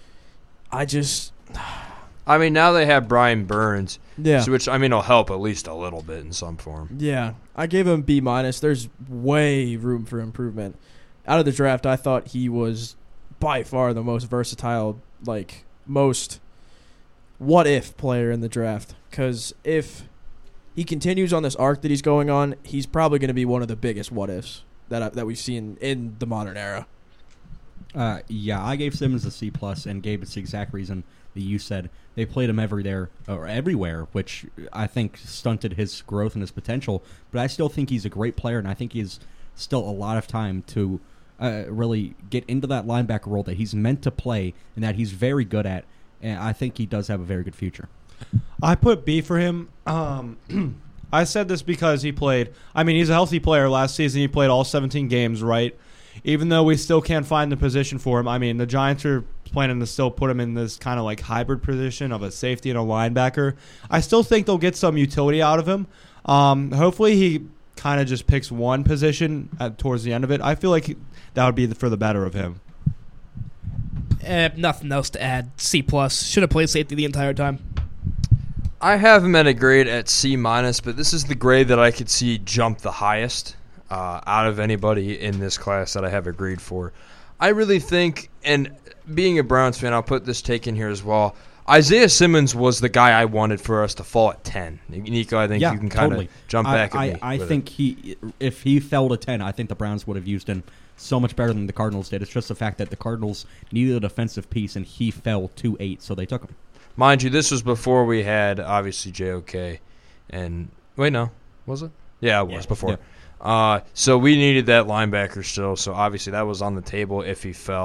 I mean, now they have Brian Burns, yeah. which, I mean, will help at least a little bit in some form. Yeah, I gave him B-. There's way room for improvement. Out of the draft, I thought he was by far the most versatile, most what-if player in the draft. Because if he continues on this arc that he's going on, he's probably going to be one of the biggest what-ifs that we've seen in the modern era. Yeah, I gave Simmons a C+, and gave it the exact reason that you said. They played him everywhere, which I think stunted his growth and his potential. But I still think he's a great player, and I think he's still a lot of time to really get into that linebacker role that he's meant to play and that he's very good at. And I think he does have a very good future. I put B for him. I said this because he played. I mean, he's a healthy player. Last season, he played all 17 games, right? Even though we still can't find the position for him. I mean, the Giants are planning to still put him in this kind of like hybrid position of a safety and a linebacker. I still think they'll get some utility out of him. Hopefully, he kind of just picks one position towards the end of it. I feel like that would be for the better of him. Nothing else to add. C+. Should have played safety the entire time. I have him at a grade at C-, but this is the grade that I could see jump the highest out of anybody in this class that I have a grade for. I really think, and being a Browns fan, I'll put this take in here as well, Isaiah Simmons was the guy I wanted for us to fall at 10. Nico, I think you can kind of jump back at me. I think if he fell to 10, I think the Browns would have used him so much better than the Cardinals did. It's just the fact that the Cardinals needed a defensive piece, and he fell to 8, so they took him. Mind you, this was before we had, obviously, JOK. And, wait, no. Was it? Yeah, it was before. Yeah. So we needed that linebacker still. So, obviously, that was on the table if he fell.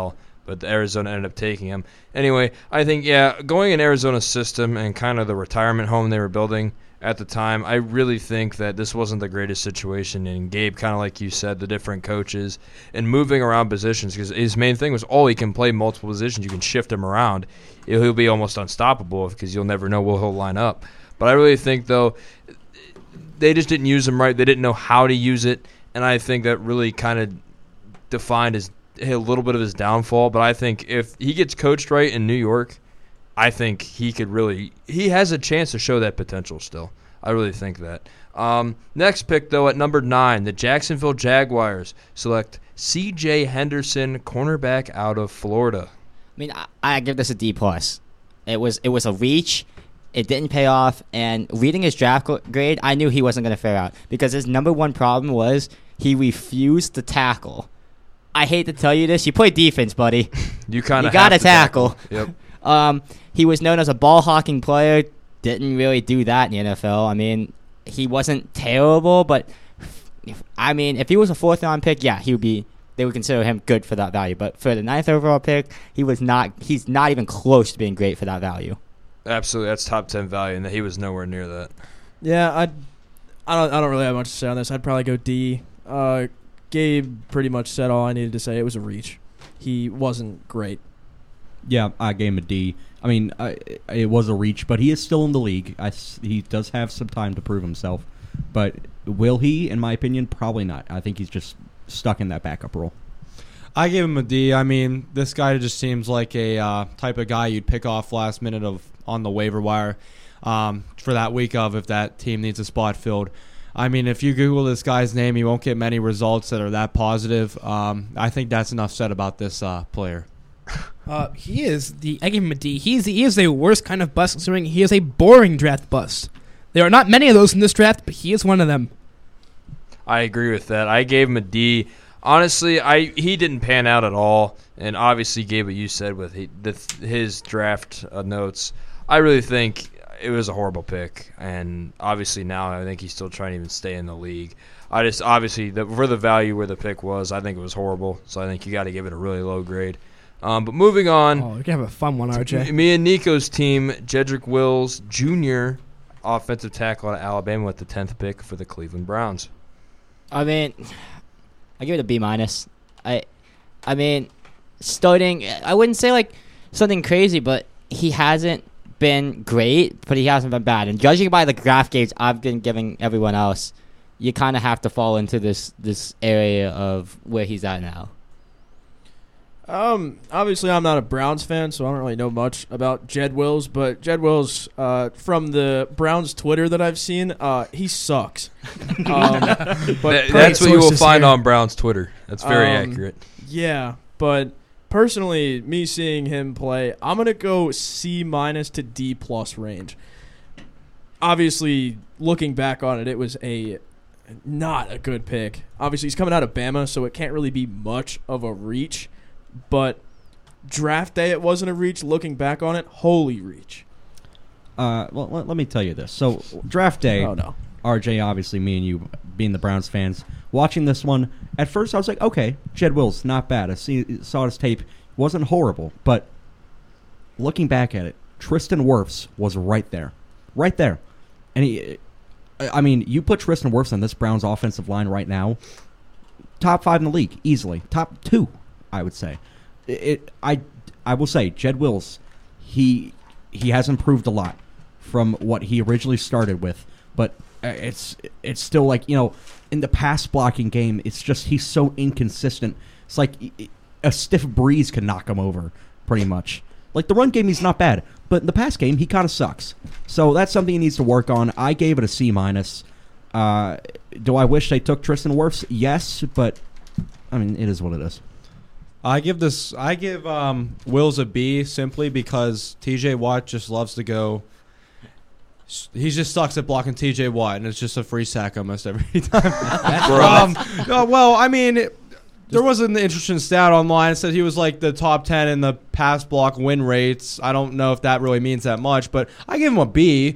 but Arizona ended up taking him. Anyway, I think, going in Arizona's system and kind of the retirement home they were building at the time, I really think that this wasn't the greatest situation. And Gabe, kind of like you said, the different coaches and moving around positions, because his main thing was, he can play multiple positions. You can shift him around. He'll be almost unstoppable because you'll never know where he'll line up. But I really think, though, they just didn't use him right. They didn't know how to use it, and I think that really kind of defined a little bit of his downfall. But I think if he gets coached right in New York, I think he has a chance to show that potential still. I really think that. Next pick, though, at number 9, the Jacksonville Jaguars select C.J. Henderson, cornerback out of Florida. I mean, I give this a D+. It was a reach. It didn't pay off. And reading his draft grade, I knew he wasn't going to fare out because his number one problem was he refused to tackle. I hate to tell you this. You play defense, buddy. You got to tackle. Yep. He was known as a ball-hawking player. Didn't really do that in the NFL. I mean, he wasn't terrible, but if he was a 4th-round pick, they would consider him good for that value. But for the 9th overall pick, he's not even close to being great for that value. Absolutely, that's top 10 value, and he was nowhere near that. Yeah, I don't really have much to say on this. I'd probably go D. Gabe pretty much said all I needed to say. It was a reach. He wasn't great. Yeah, I gave him a D. I mean, it was a reach, but he is still in the league. He does have some time to prove himself. But will he, in my opinion? Probably not. I think he's just stuck in that backup role. I gave him a D. I mean, this guy just seems like a type of guy you'd pick off last minute on the waiver wire for that week if that team needs a spot filled. I mean, if you Google this guy's name, you won't get many results that are that positive. I think that's enough said about this player. I gave him a D. He is a worst kind of bust, considering he is a boring draft bust. There are not many of those in this draft, but he is one of them. I agree with that. I gave him a D. Honestly, he didn't pan out at all, and obviously, Gabe, what you said with his draft notes, I really think it was a horrible pick, and obviously now I think he's still trying to even stay in the league. For the value where the pick was, I think it was horrible, so I think you got to give it a really low grade. But moving on. Oh, you're going to have a fun one, RJ. Me and Nico's team, Jedrick Wills Jr., offensive tackle out of Alabama with the 10th pick for the Cleveland Browns. I mean, I give it a B-. I mean, starting, I wouldn't say like something crazy, but he hasn't been great, but he hasn't been bad. And judging by the draft grades I've been giving everyone else, you kind of have to fall into this area of where he's at now. Obviously, I'm not a Browns fan, so I don't really know much about Jed Wills. But Jed Wills, from the Browns Twitter that I've seen, he sucks. But that's what you will find on Browns Twitter. That's very accurate. Yeah, but personally, me seeing him play, I'm gonna go C- to D+ range. Obviously, looking back on it, it was not a good pick. Obviously, he's coming out of Bama, so it can't really be much of a reach. But draft day, it wasn't a reach. Looking back on it, holy reach. Well, let me tell you this. So, draft day, Oh, no. RJ, obviously, me and you being the Browns fans, watching this one, at first I was like, okay, Jed Wills, not bad. I saw his tape. Wasn't horrible. But looking back at it, Tristan Wirfs was right there. Right there. And you put Tristan Wirfs on this Browns offensive line right now, top 5 in the league, easily. Top 2. I would say. I will say, Jed Wills, he has improved a lot from what he originally started with, but it's still like, in the pass blocking game, it's just he's so inconsistent. It's like a stiff breeze can knock him over, pretty much. Like, the run game, he's not bad, but in the pass game, he kind of sucks. So that's something he needs to work on. I gave it a C-. Do I wish they took Tristan Wirfs? Yes, but, I mean, it is what it is. I give Wills a B simply because TJ Watt just loves to go. He just sucks at blocking TJ Watt, and it's just a free sack almost every time. Well, I mean, there was an interesting stat online that said he was like the top 10 in the pass block win rates. I don't know if that really means that much, but I give him a B.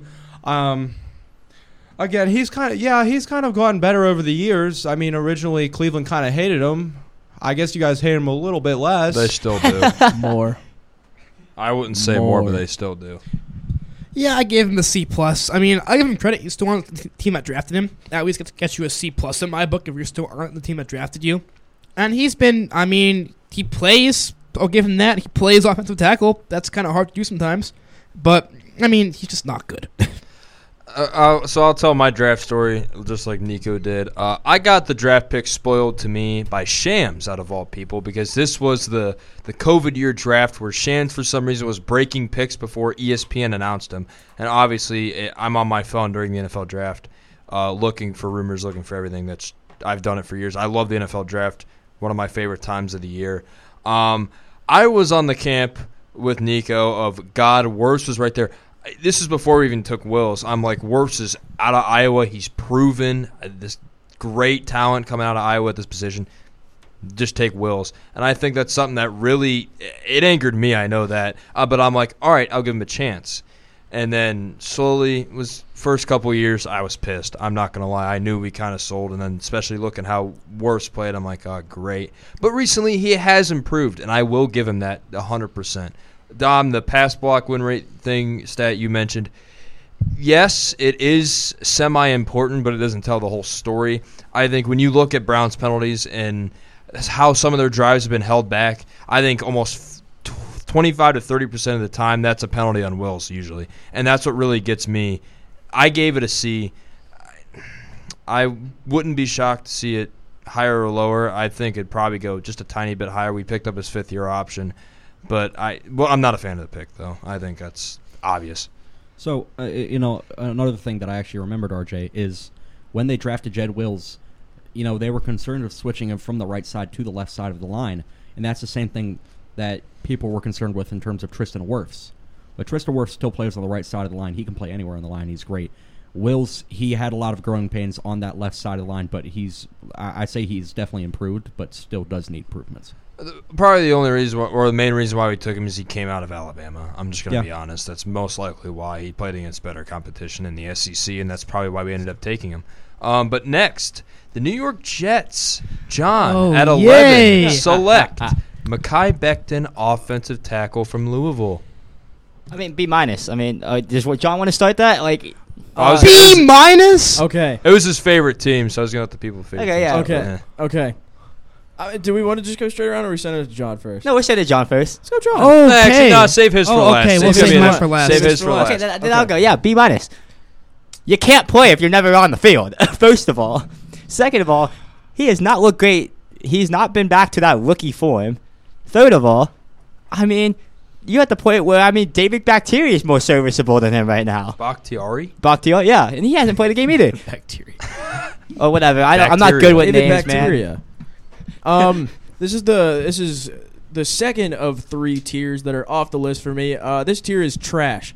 Again, he's kind of gotten better over the years. I mean, originally Cleveland kind of hated him. I guess you guys hate him a little bit less. They still do. More. I wouldn't say more, but More. they still do. Yeah, I gave him the C+. I mean, I give him credit. He's still on the team that drafted him. That always gets you a C+ in my book if you're still on the team that drafted you. And he's been, I mean, he plays. I'll give him that. He plays offensive tackle. That's kind of hard to do sometimes. But, I mean, he's just not good. So I'll tell my draft story just like Nico did. I got the draft pick spoiled to me by Shams, out of all people, because this was the COVID year draft where Shams, for some reason, was breaking picks before ESPN announced him. And obviously, I'm on my phone during the NFL draft looking for rumors, looking for everything. I've done it for years. I love the NFL draft, one of my favorite times of the year. I was on the camp with Nico of God, Wirfs was right there. This is before we even took Wills. I'm like, Wirfs is out of Iowa. He's proven this great talent coming out of Iowa at this position. Just take Wills. And I think that's something that really, it angered me, I know that. But I'm like, all right, I'll give him a chance. And then slowly, first couple of years, I was pissed. I'm not going to lie. I knew we kind of sold. And then especially looking how Wirfs played, I'm like, oh, great. But recently, he has improved, and I will give him that 100%. Dom, the pass block win rate stat you mentioned, yes, it is semi-important, but it doesn't tell the whole story. I think when you look at Browns penalties and how some of their drives have been held back, I think almost 25 to 30% of the time that's a penalty on Wills usually, and that's what really gets me. I gave it a C. I wouldn't be shocked to see it higher or lower. I think it'd probably go just a tiny bit higher. We picked up his fifth-year option. But I'm not a fan of the pick, though. I think that's obvious. So, another thing that I actually remembered, RJ, is when they drafted Jed Wills, they were concerned with switching him from the right side to the left side of the line. And that's the same thing that people were concerned with in terms of Tristan Wirfs. But Tristan Wirfs still plays on the right side of the line. He can play anywhere on the line. He's great. Wills, he had a lot of growing pains on that left side of the line, but I say he's definitely improved, but still does need improvements. Probably the only reason, or the main reason why we took him is he came out of Alabama. I'm just going to be honest. That's most likely why he played against better competition in the SEC, and that's probably why we ended up taking him. But next, the New York Jets. John, at 11, yay. select Mekhi Becton, offensive tackle from Louisville. I mean, B-. I mean, does John want to start that? Like, B-? Okay. It was his favorite team, so I was going to let the people figure Okay, yeah. Okay. Do we want to just go straight around, or we send it to John first? no, we'll say to John first. Let's go, John. Okay. Actually, no, save his for last. Okay, we'll Save save his mine for last. Save his for last. Okay, then I'll go. Yeah, B-. You can't play if you're never on the field, first of all. Second of all, he has not looked great. He's not been back to that rookie form. Third of all, I mean, you're at the point where, David Bakhtiari is more serviceable than him right now. Bakhtiari? Bakhtiari, yeah, and he hasn't played a game either. Bacteria. Or whatever. I'm not good with David names, Bacteria. This is the second of three tiers that are off the list for me. This tier is trash.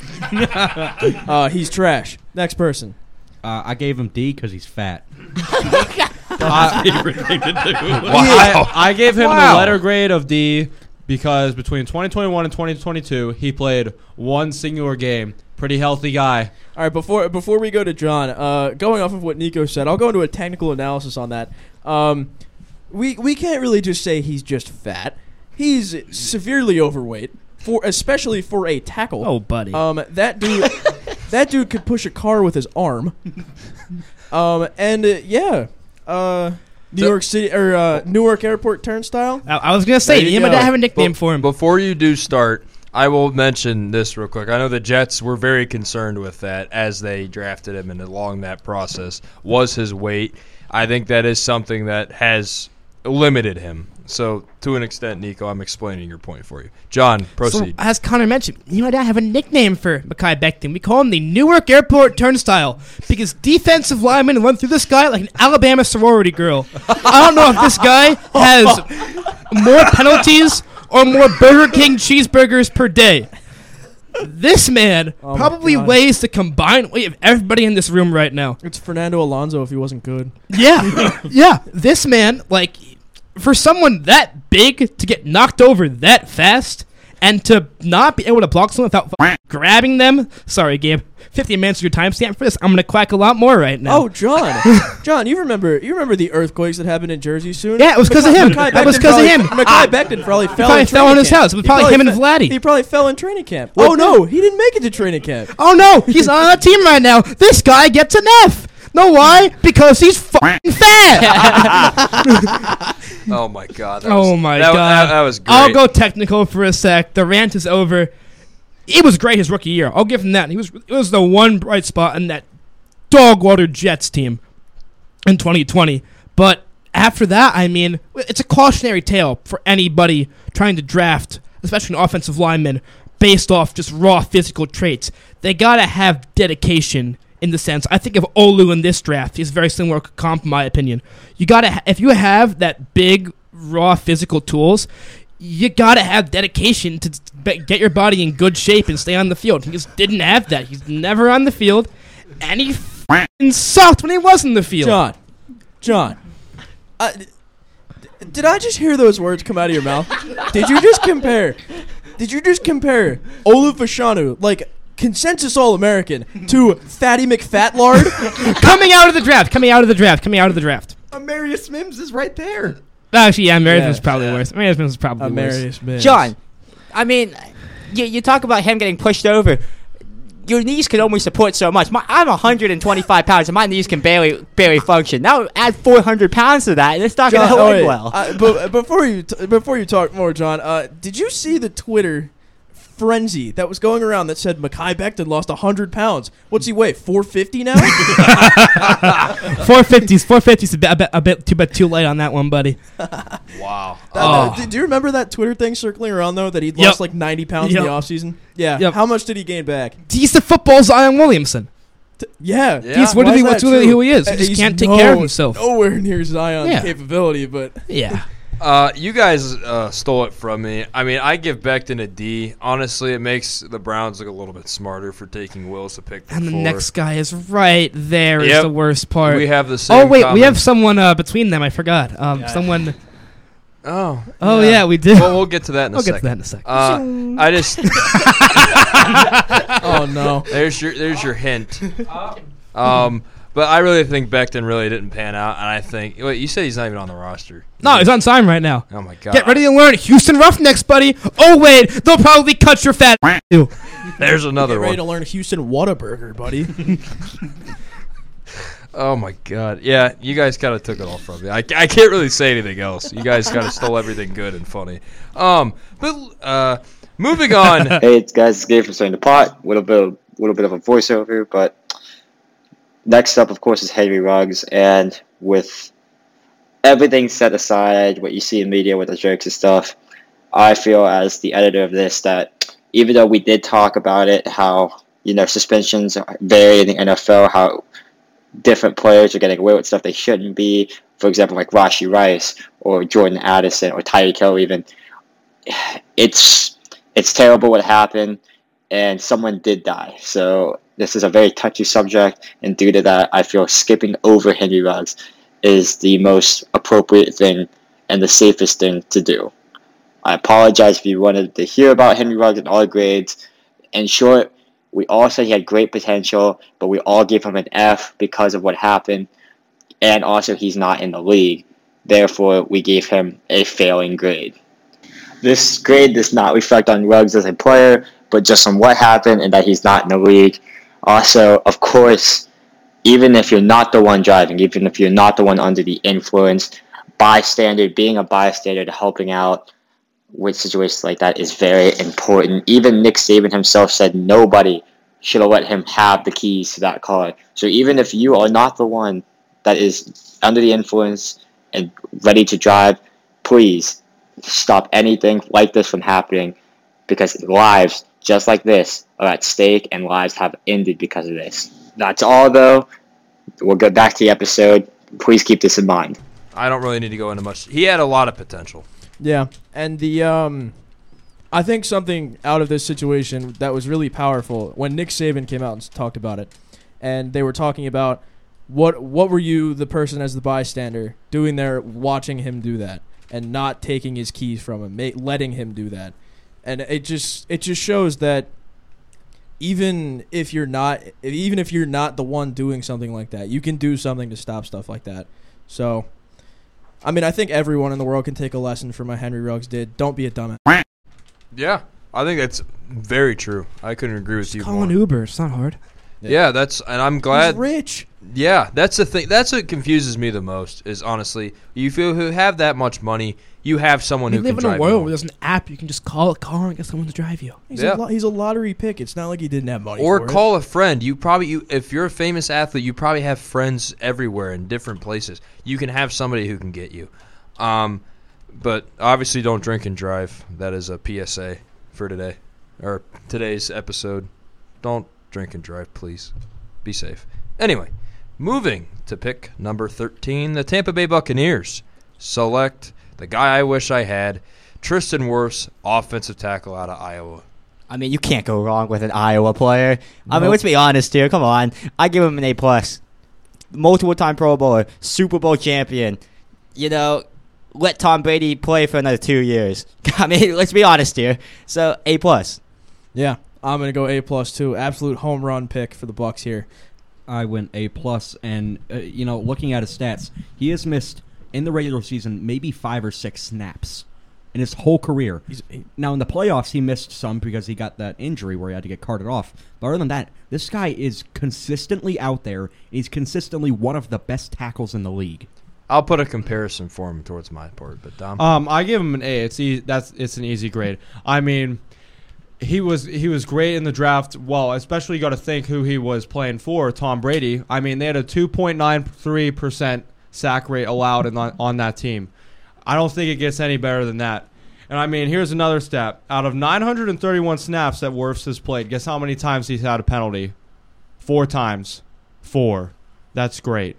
He's trash. Next person. I gave him D because he's fat. Favorite thing to do. I gave him the letter grade of D because between 2021 and 2022, he played one singular game. Pretty healthy guy. All right, before we go to John, going off of what Nico said, I'll go into a technical analysis on that. We can't really just say he's just fat. He's severely overweight, especially for a tackle. Oh, buddy. That dude could push a car with his arm. New York City or Newark Airport Turnstile. I was gonna say, There you you might go. have a nickname for him. Before you do start, I will mention this real quick. I know the Jets were very concerned with that as they drafted him, and along that process was his weight. I think that is something that has limited him. So, to an extent, Nico, I'm explaining your point for you. John, proceed. So, as Connor mentioned, you and I have a nickname for Mekhi Becton. We call him the Newark Airport Turnstile because defensive linemen run through this guy like an Alabama sorority girl. I don't know if this guy has more penalties or more Burger King cheeseburgers per day. This man Oh my probably God. weighs the combined weight of everybody in this room right now. It's Fernando Alonso if he wasn't good. Yeah. Yeah. This man, like, for someone that big to get knocked over that fast And to not be able to block someone without grabbing them, sorry, Gabe, 50 minutes of your timestamp for this, I'm going to quack a lot more right now. Oh, John. John, you remember the earthquakes that happened in Jersey soon? Yeah, it was because of him. Mackay That was because of him. Mackay Becton probably fell probably in fell on training his camp. house. It was He probably him and fe- Vladdy. He probably fell in training camp. Oh, no, he didn't make it to training camp. Oh no, he's on a team right now. This guy gets an F. Know why? Because he's fucking fat. Oh my god. Oh my that, God. That was great. I'll go technical for a sec. The rant is over. It was great his rookie year. I'll give him that. It was the one bright spot in that dog water Jets team in 2020. But after that, I mean, it's a cautionary tale for anybody trying to draft, especially an offensive lineman, based off just raw physical traits. They gotta have dedication. In the sense, I think of Olu in this draft. He's very similar comp, in my opinion. You gotta, if you have that big, raw physical tools, you gotta have dedication to get your body in good shape and stay on the field. He just didn't have that. He's never on the field, and he f***ing sucked when he was in the field. John, did I just hear those words come out of your mouth? Did you just compare Olu Fashanu, like consensus All-American, to Fatty McFatlard? coming out of the draft. Amarius Mims is right there. Actually, yeah, Marius was probably worse. Marius was probably worse. Amarius Mims. John, I mean, you talk about him getting pushed over. Your knees can only support so much. I'm 125 pounds, and my knees can barely function. Now add 400 pounds to that, and it's not going to work well. But before you talk more, John, did you see the Twitter frenzy that was going around that said Mackay Becton lost 100 pounds? What's he weigh? 450 now? 450's a bit too late on that one, buddy. Wow. Do you remember that Twitter thing circling around, though, that he'd lost like 90 pounds in the offseason? Yeah. Yep. How much did he gain back? He's the football Zion Williamson. Yeah. He's Why is that what's true? who he is. He just He's can't take care of himself. Nowhere near Zion's capability, but Yeah. You guys stole it from me. I mean, I give Becton a D. Honestly, it makes the Browns look a little bit smarter for taking Wills to pick And the four. next guy is right there is Yep. the worst part. We have the same Oh, wait, we comment. have someone between them. I forgot. Someone. Oh. Oh, yeah, we did. Well, we'll get to that in a We'll second. get to that in a second. I just... oh no. There's your hint. But I really think Becton really didn't pan out, and I think... Wait, you said he's not even on the roster. No, he's on time right now. Oh, my God. Get ready to learn Houston Roughnecks, buddy. Oh, wait, they'll probably cut your fat too. There's another Get ready to one. learn Houston Whataburger, buddy. Oh, my God. Yeah, you guys kind of took it all from me. I can't really say anything else. You guys kind of stole everything good and funny. But moving on. Hey, it's guys, it's Gabe from Starting the Pot. A little bit of a voiceover, but next up, of course, is Henry Ruggs. And with everything set aside, what you see in media with the jokes and stuff, I feel as the editor of this that even though we did talk about it, how, suspensions vary in the NFL, how different players are getting away with stuff they shouldn't be, for example, like Rashee Rice or Jordan Addison or Tyreek Hill even, it's terrible what happened, and someone did die. So this is a very touchy subject, and due to that, I feel skipping over Henry Ruggs is the most appropriate thing and the safest thing to do. I apologize if you wanted to hear about Henry Ruggs and all the grades. In short, we all said he had great potential, but we all gave him an F because of what happened, and also he's not in the league. Therefore, we gave him a failing grade. This grade does not reflect on Ruggs as a player, but just on what happened and that he's not in the league. Also, of course, even if you're not the one driving, even if you're not the one under the influence, being a bystander to helping out with situations like that is very important. Even Nick Saban himself said nobody should have let him have the keys to that car. So even if you are not the one that is under the influence and ready to drive, please stop anything like this from happening, because lives just like this are at stake and lives have ended because of this. That's all, though. We'll get back to the episode. Please keep this in mind. I don't really need to go into much. He had a lot of potential. Yeah, and I think something out of this situation that was really powerful when Nick Saban came out and talked about it, and they were talking about what were you, the person as the bystander, doing there watching him do that and not taking his keys from him, letting him do that. And it just shows that even if you're not the one doing something like that, you can do something to stop stuff like that. So, I mean, I think everyone in the world can take a lesson from what Henry Ruggs did. Don't be a dumbass. Yeah, I think that's very true. I couldn't agree with you Call more. an Uber. It's not hard. Yeah, and I'm glad. He's rich. Yeah, that's the thing. That's what confuses me the most. Is honestly, you feel who have that much money, you have someone We who live can in a drive. world you where home. there's an app you can just call a car and get someone to drive you. He's Yeah. he's a lottery pick. It's not like he didn't have money. Or for call a friend. If you're a famous athlete, you probably have friends everywhere in different places. You can have somebody who can get you. But obviously, don't drink and drive. That is a PSA for today, or today's episode. Don't drink and drive, please. Be safe. Anyway, moving to pick number 13, the Tampa Bay Buccaneers select the guy I wish I had, Tristan Wirfs, offensive tackle out of Iowa. I mean, you can't go wrong with an Iowa player. I mean, Nope. let's be honest here. Come on. I give him an A+. Multiple-time Pro Bowler, Super Bowl champion. You know, let Tom Brady play for another 2 years. I mean, let's be honest here. So, A+. Yeah, I'm gonna go A+ too. Absolute home run pick for the Bucs here. I went A+, and, looking at his stats, he has missed, in the regular season, maybe 5 or 6 snaps in his whole career. Now, in the playoffs, he missed some because he got that injury where he had to get carted off. But other than that, this guy is consistently out there. He's consistently one of the best tackles in the league. I'll put a comparison for him towards my part, but Dom. I give him an A. It's an easy grade. I mean, he was great in the draft. Well, especially you got to think who he was playing for, Tom Brady. I mean, they had a 2.93% sack rate allowed on that team. I don't think it gets any better than that. And I mean, here's another stat. Out of 931 snaps that Wirfs has played, guess how many times he's had a penalty? 4 times. 4. That's great.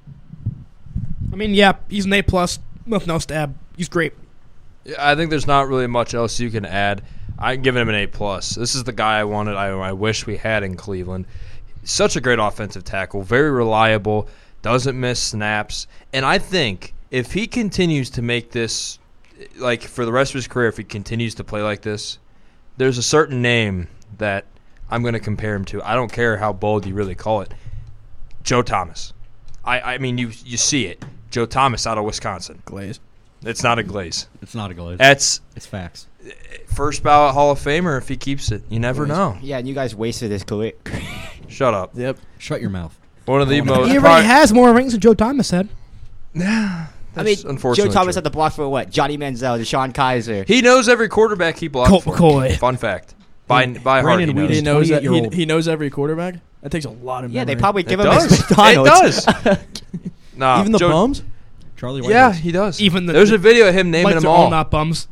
I mean, yeah, he's an A+. Nothing else to add. He's great. I think there's not really much else you can add. I'm giving him an A+. This is the guy I wanted. I wish we had in Cleveland. Such a great offensive tackle, very reliable, doesn't miss snaps, and I think if he continues to make this, like for the rest of his career, if he continues to play like this, there's a certain name that I'm going to compare him to. I don't care how bold you really call it. Joe Thomas. I mean, you see it. Joe Thomas out of Wisconsin. Glaze. It's not a glaze. It's not a glaze. That's It's facts. first ballot Hall of Famer if he keeps it. You never know. Yeah, and you guys wasted his career. Shut up. Yep. Shut your mouth. One of the most. He already has more rings than Joe Thomas had. I mean, That's unfortunately Joe Thomas true. had the block for what? Johnny Manziel, Deshaun Kaiser. He knows every quarterback he blocked Colt for. McCoy. Fun fact. By heart, Brandon he Weeden. knows. He knows that 28-year-old. he knows every quarterback. That takes a lot of Yeah, memory. they probably It give him does. his McDonald's. It does. Nah, even the Joe, bums. Charlie White. Yeah, he does. Even the- There's a video of him naming Lights them are all all. not bums.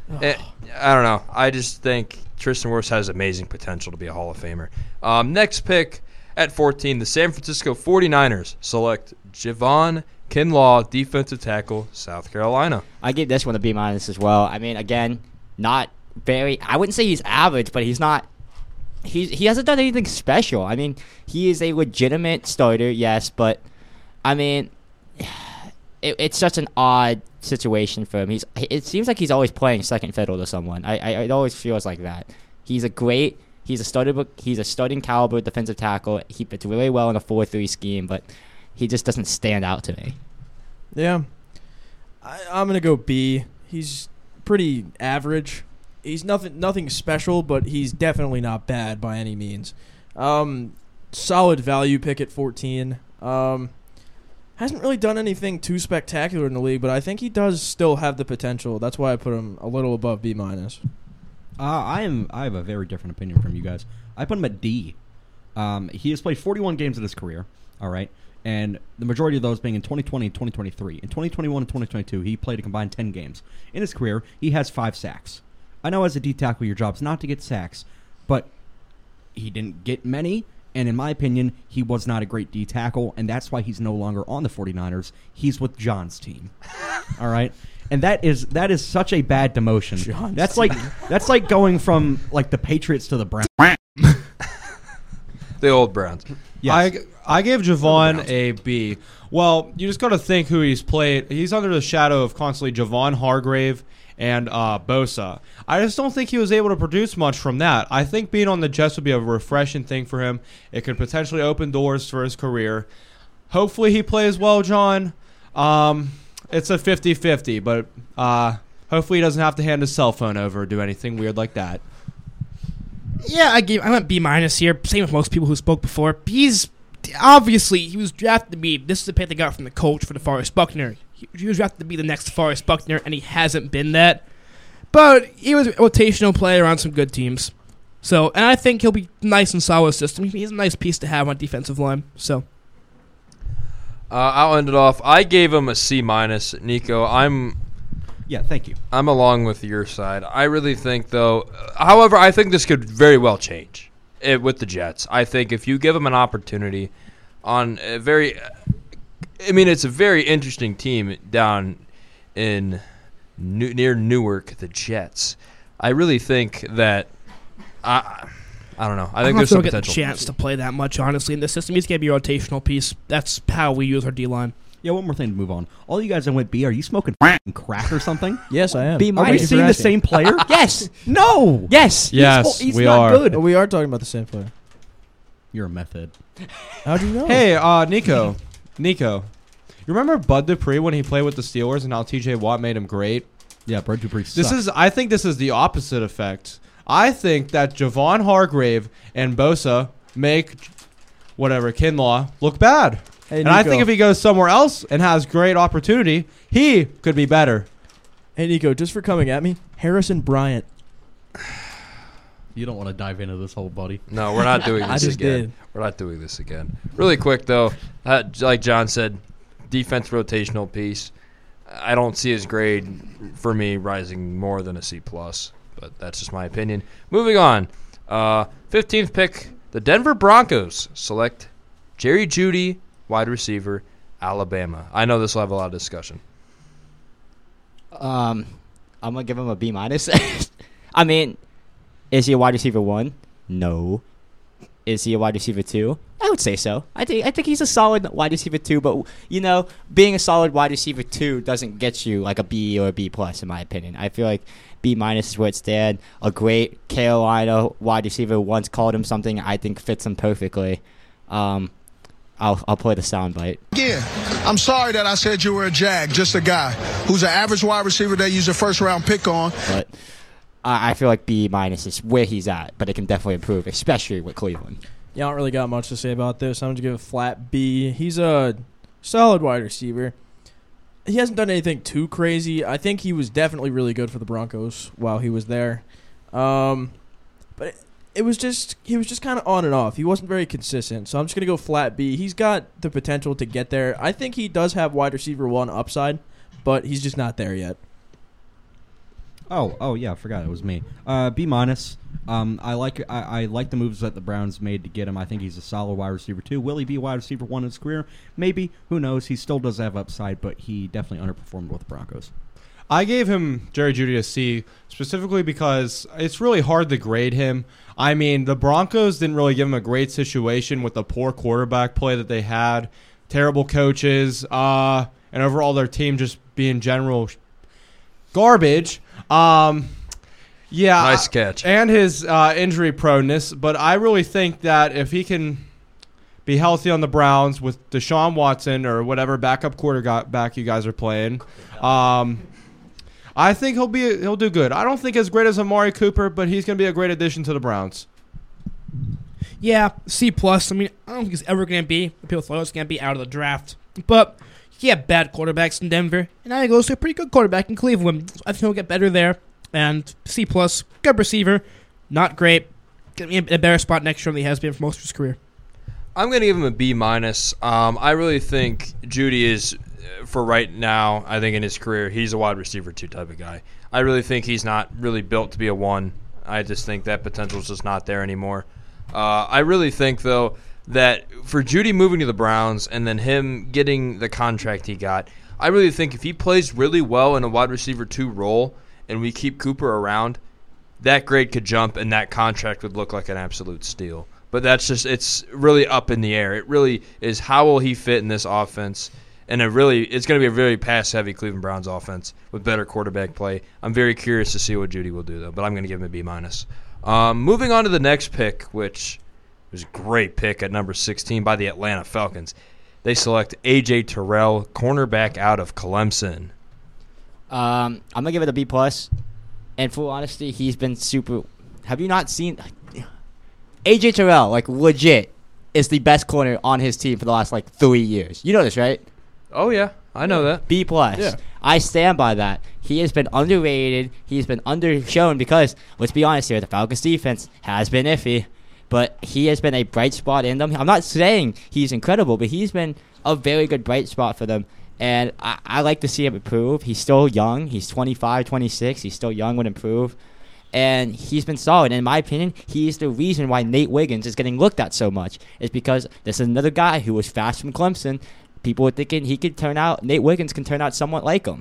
I don't know. I just think Tristan Wirfs has amazing potential to be a Hall of Famer. Next pick at 14, the San Francisco 49ers select Javon Kinlaw, defensive tackle, South Carolina. I give this one a B- as well. I mean, again, not very. I wouldn't say he's average, but he's not. He hasn't done anything special. I mean, he is a legitimate starter, yes, but I mean, it's such an odd situation for him. It seems like he's always playing second fiddle to someone. It always feels like that. He's a starting caliber defensive tackle. He fits really well in a 4-3 scheme, but he just doesn't stand out to me. Yeah. I'm gonna go B. He's pretty average. He's nothing special, but he's definitely not bad by any means. Solid value pick at 14. Hasn't really done anything too spectacular in the league, but I think he does still have the potential. That's why I put him a little above B-. I have a very different opinion from you guys. I put him at D. He has played 41 games in his career, all right, and the majority of those being in 2020 and 2023. In 2021 and 2022, he played a combined 10 games. In his career, he has 5 sacks. I know as a D tackle, your job's not to get sacks, but he didn't get many, and in my opinion, he was not a great D tackle, and that's why he's no longer on the 49ers. He's with John's team, all right? And that is such a bad demotion. John's That's like going from like the Patriots to the Browns. The old Browns. Yes. I gave Javon a B. Well, you just got to think who he's played. He's under the shadow of constantly Javon Hargrave and Bosa. I just don't think he was able to produce much from that. I think being on the Jets would be a refreshing thing for him. It could potentially open doors for his career. Hopefully he plays well, John. It's a 50-50, but hopefully he doesn't have to hand his cell phone over or do anything weird like that. Yeah, I went B- here. Same with most people who spoke before. He's obviously he was drafted to be. This is the pick they got from the coach for DeForest Buckner. He was drafted to be the next DeForest Buckner, and he hasn't been that. But he was a rotational player on some good teams. So, and I think he'll be nice and solid system. He's a nice piece to have on defensive line. So, I'll end it off. I gave him a C-. Nico, Yeah, thank you. I'm along with your side. I really think, though, however, I think this could very well change with the Jets. I think if you give them an opportunity on a it's a very interesting team down in near Newark, the Jets. I really think that I don't know. I think there's some get the potential. chance to play that much, honestly, in the system. He's going to be a rotational piece. That's how we use our D-line. Yeah, one more thing to move on. All you guys that went B, are you smoking crack or something? Yes, I am. B- Are we Thank you seeing the same player? Yes. No. Yes. Yes, He's we not are. good. Oh, we are talking about the same player. You're a meth head. How'd you know? Hey, Nico. You remember Bud Dupree when he played with the Steelers and how T.J. Watt made him great? Yeah, Bud Dupree sucks. I think this is the opposite effect. I think that Javon Hargrave and Bosa make Kinlaw look bad. Hey, And I Nico. think if he goes somewhere else and has great opportunity, he could be better. Hey, Nico, just for coming at me, Harrison Bryant. You don't want to dive into this whole, buddy. No, we're not doing I this just again. did. We're not doing this again. Really quick, though, like John said, defense rotational piece. I don't see his grade, for me, rising more than a C+, but that's just my opinion. Moving on. 15th pick, the Denver Broncos select Jerry Jeudy, wide receiver, Alabama. I know this will have a lot of discussion. I'm gonna give him a B-. I mean, is he a wide receiver 1? No. Is he a wide receiver 2? I would say so. I think he's a solid wide receiver 2, but being a solid wide receiver 2 doesn't get you like a B or a B+ in my opinion. I feel like B- is where it's at. A great Carolina wide receiver once called him something I think fits him perfectly. I'll play the soundbite. Again, I'm sorry that I said you were a jag, just a guy who's an average wide receiver they use a first-round pick on. But I feel like B- is where he's at, but it can definitely improve, especially with Cleveland. Yeah, I don't really got much to say about this. I'm going to give a flat B. He's a solid wide receiver. He hasn't done anything too crazy. I think he was definitely really good for the Broncos while he was there. But he was just kind of on and off. He wasn't very consistent. So I'm just going to go flat B. He's got the potential to get there. I think he does have wide receiver 1 upside, but he's just not there yet. Oh yeah, I forgot it was me. B-. I like the moves that the Browns made to get him. I think he's a solid wide receiver 2. Will he be wide receiver 1 in his career? Maybe. Who knows? He still does have upside, but he definitely underperformed with the Broncos. I gave him Jerry Jeudy a C specifically because it's really hard to grade him. I mean, the Broncos didn't really give him a great situation with the poor quarterback play that they had, terrible coaches, and overall their team just being general garbage. Yeah, Nice catch. And his injury proneness, but I really think that if he can be healthy on the Browns with Deshaun Watson or whatever backup quarterback you guys are playing, I think he'll do good. I don't think as great as Amari Cooper, but he's going to be a great addition to the Browns. Yeah, C+. I mean, I don't think he's ever going to be. People thought he was going to be out of the draft. But he had bad quarterbacks in Denver, and now he goes to a pretty good quarterback in Cleveland. So I think he'll get better there. And C+, good receiver, not great. Going to be in a better spot next year than he has been for most of his career. I'm going to give him a B-. I really think Jeudy is, for right now, I think in his career, he's a wide receiver 2 type of guy. I really think he's not really built to be a 1. I just think that potential is just not there anymore. I really think, though, that for Jeudy moving to the Browns and then him getting the contract he got, I really think if he plays really well in a wide receiver 2 role and we keep Cooper around, that grade could jump and that contract would look like an absolute steal. But it's really up in the air. It really is how will he fit in this offense and it's going to be a very pass-heavy Cleveland Browns offense with better quarterback play. I'm very curious to see what Judy will do, though, but I'm going to give him a B-. Moving on to the next pick, which was a great pick at number 16 by the Atlanta Falcons. They select A.J. Terrell, cornerback out of Clemson. I'm going to give it a B+. And full honesty, he's been super. Have you not seen A.J. Terrell, like legit, is the best corner on his team for the last 3 years. You know this, right? Oh, yeah. I know that. B+. Yeah. I stand by that. He has been underrated. He's been undershown because, let's be honest here, the Falcons defense has been iffy. But he has been a bright spot in them. I'm not saying he's incredible, but he's been a very good bright spot for them. And I like to see him improve. He's still young. He's 25, 26. He's still young, would improve. And he's been solid. And in my opinion, he's the reason why Nate Wiggins is getting looked at so much. It's because this is another guy who was fast from Clemson. People were thinking Nate Wiggins can turn out somewhat like him.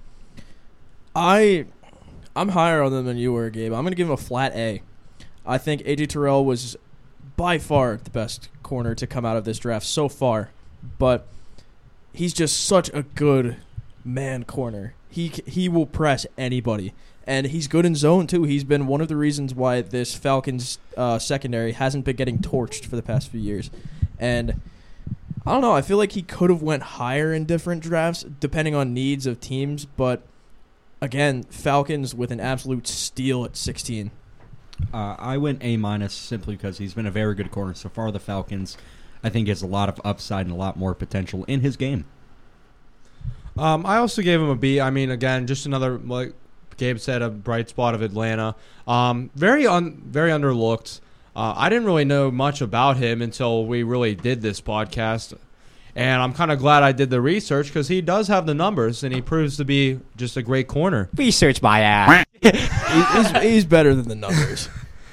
I'm higher on them than you were, Gabe. I'm going to give him a flat A. I think A.J. Terrell was by far the best corner to come out of this draft so far. But he's just such a good man corner. He will press anybody. And he's good in zone, too. He's been one of the reasons why this Falcons secondary hasn't been getting torched for the past few years. And I don't know. I feel like he could have went higher in different drafts, depending on needs of teams. But, again, Falcons with an absolute steal at 16. I went A- simply because he's been a very good corner so far. The Falcons, I think, has a lot of upside and a lot more potential in his game. I also gave him a B. I mean, again, just another, like Gabe said, a bright spot of Atlanta. Very underlooked. I didn't really know much about him until we really did this podcast. And I'm kind of glad I did the research because he does have the numbers, and he proves to be just a great corner. Research my ass. He's better than the numbers.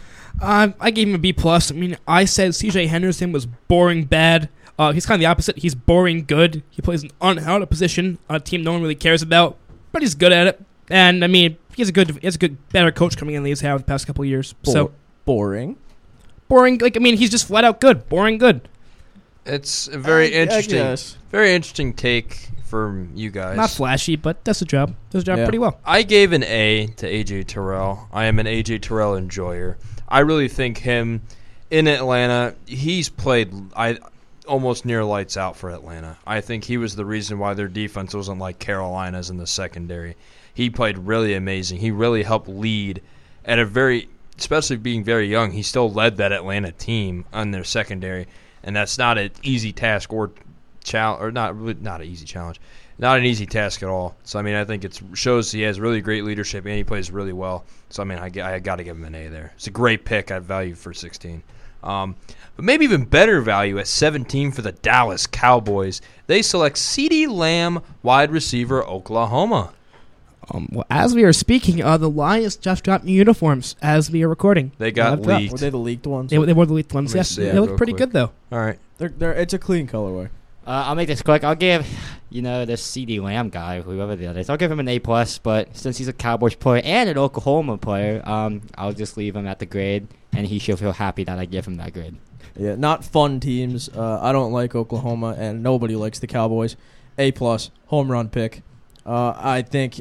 I gave him a B+. I mean, I said C.J. Henderson was boring bad. He's kind of the opposite. He's boring good. He plays an unheld position on a team no one really cares about, but he's good at it. And I mean, he has a good, better coach coming in than he's had the past couple of years. So boring. Like I mean, he's just flat out good. Boring good. It's a very interesting, I guess. very interesting take from you guys. Not flashy, but does the job. Does the job Yeah. pretty well. I gave an A to A.J. Terrell. I am an A.J. Terrell enjoyer. I really think him in Atlanta, he's played almost near lights out for Atlanta. I think he was the reason why their defense wasn't like Carolina's in the secondary. He played really amazing. He really helped lead at especially being very young, he still led that Atlanta team on their secondary, and that's not an easy task or not an easy challenge. Not an easy task at all. So, I mean, I think it shows he has really great leadership and he plays really well. So, I mean, I got to give him an A there. It's a great pick at value for 16. But maybe even better value at 17 for the Dallas Cowboys. They select CeeDee Lamb, wide receiver, Oklahoma. Well, as we are speaking, the Lions just dropped new uniforms as we are recording. They got dropped. leaked. Were they the leaked ones? They were the leaked ones. Let me Yes, see they it look real pretty quick. good though. All right. It's a clean colorway. I'll make this quick. I'll give, this CeeDee Lamb guy, whoever that is, I'll give him an A+, but since he's a Cowboys player and an Oklahoma player, I'll just leave him at the grade, and he should feel happy that I give him that grade. Yeah, not fun teams. I don't like Oklahoma, and nobody likes the Cowboys. A+, home run pick. I think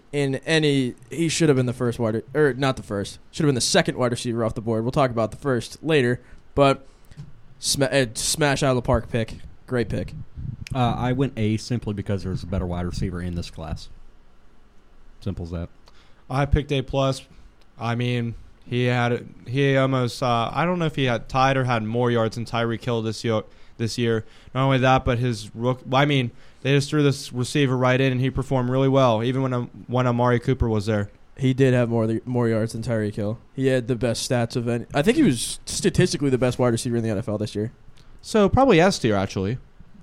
he should have been the first not the first. Should have been the second wide receiver off the board. We'll talk about the first later, but smash out of the park pick. Great pick. I went A simply because there's a better wide receiver in this class. Simple as that. I picked A+. I mean, he almost, I don't know if he had tied or had more yards than Tyreek Hill this year. Not only that, but they just threw this receiver right in, and he performed really well, even when Amari Cooper was there. He did have more yards than Tyreek Hill. He had the best stats of any. I think he was statistically the best wide receiver in the NFL this year. So probably S tier, actually.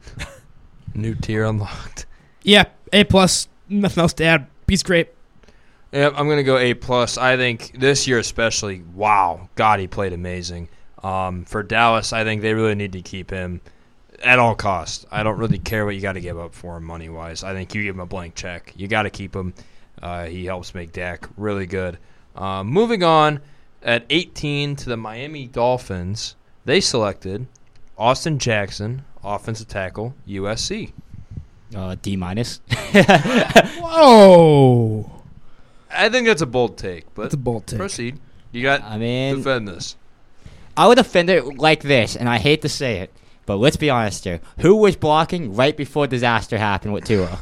New tier unlocked. Yeah, A+. Nothing else to add. He's great. Yep, I'm going to go A+. I think this year especially, wow, God, he played amazing. For Dallas, I think they really need to keep him at all costs. I don't really care what you got to give up for him money-wise. I think you give him a blank check. You got to keep him. He helps make Dak really good. Moving on, at 18 to the Miami Dolphins, they selected Austin Jackson, offensive tackle, USC. D minus. Whoa. I think that's a bold take, but That's a bold take. proceed. You got I mean, defend this. I would defend it like this, and I hate to say it, but let's be honest here. Who was blocking right before disaster happened with Tua?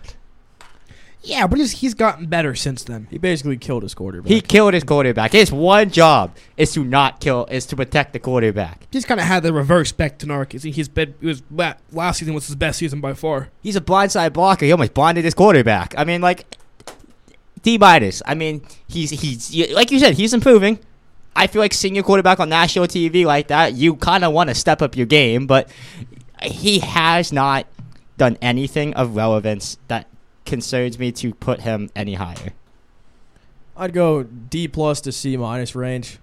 Yeah, but he's gotten better since then. He basically killed his quarterback. He killed his quarterback. His one job is to protect the quarterback. He's kind of had the reverse back to Narc. Last season was his best season by far. He's a blindside blocker. He almost blinded his quarterback. I mean, like, D minus. I mean, he's like you said, he's improving. I feel like seeing your quarterback on national TV like that, you kind of want to step up your game, but he has not done anything of relevance that concerns me to put him any higher. I'd go D plus to C minus range.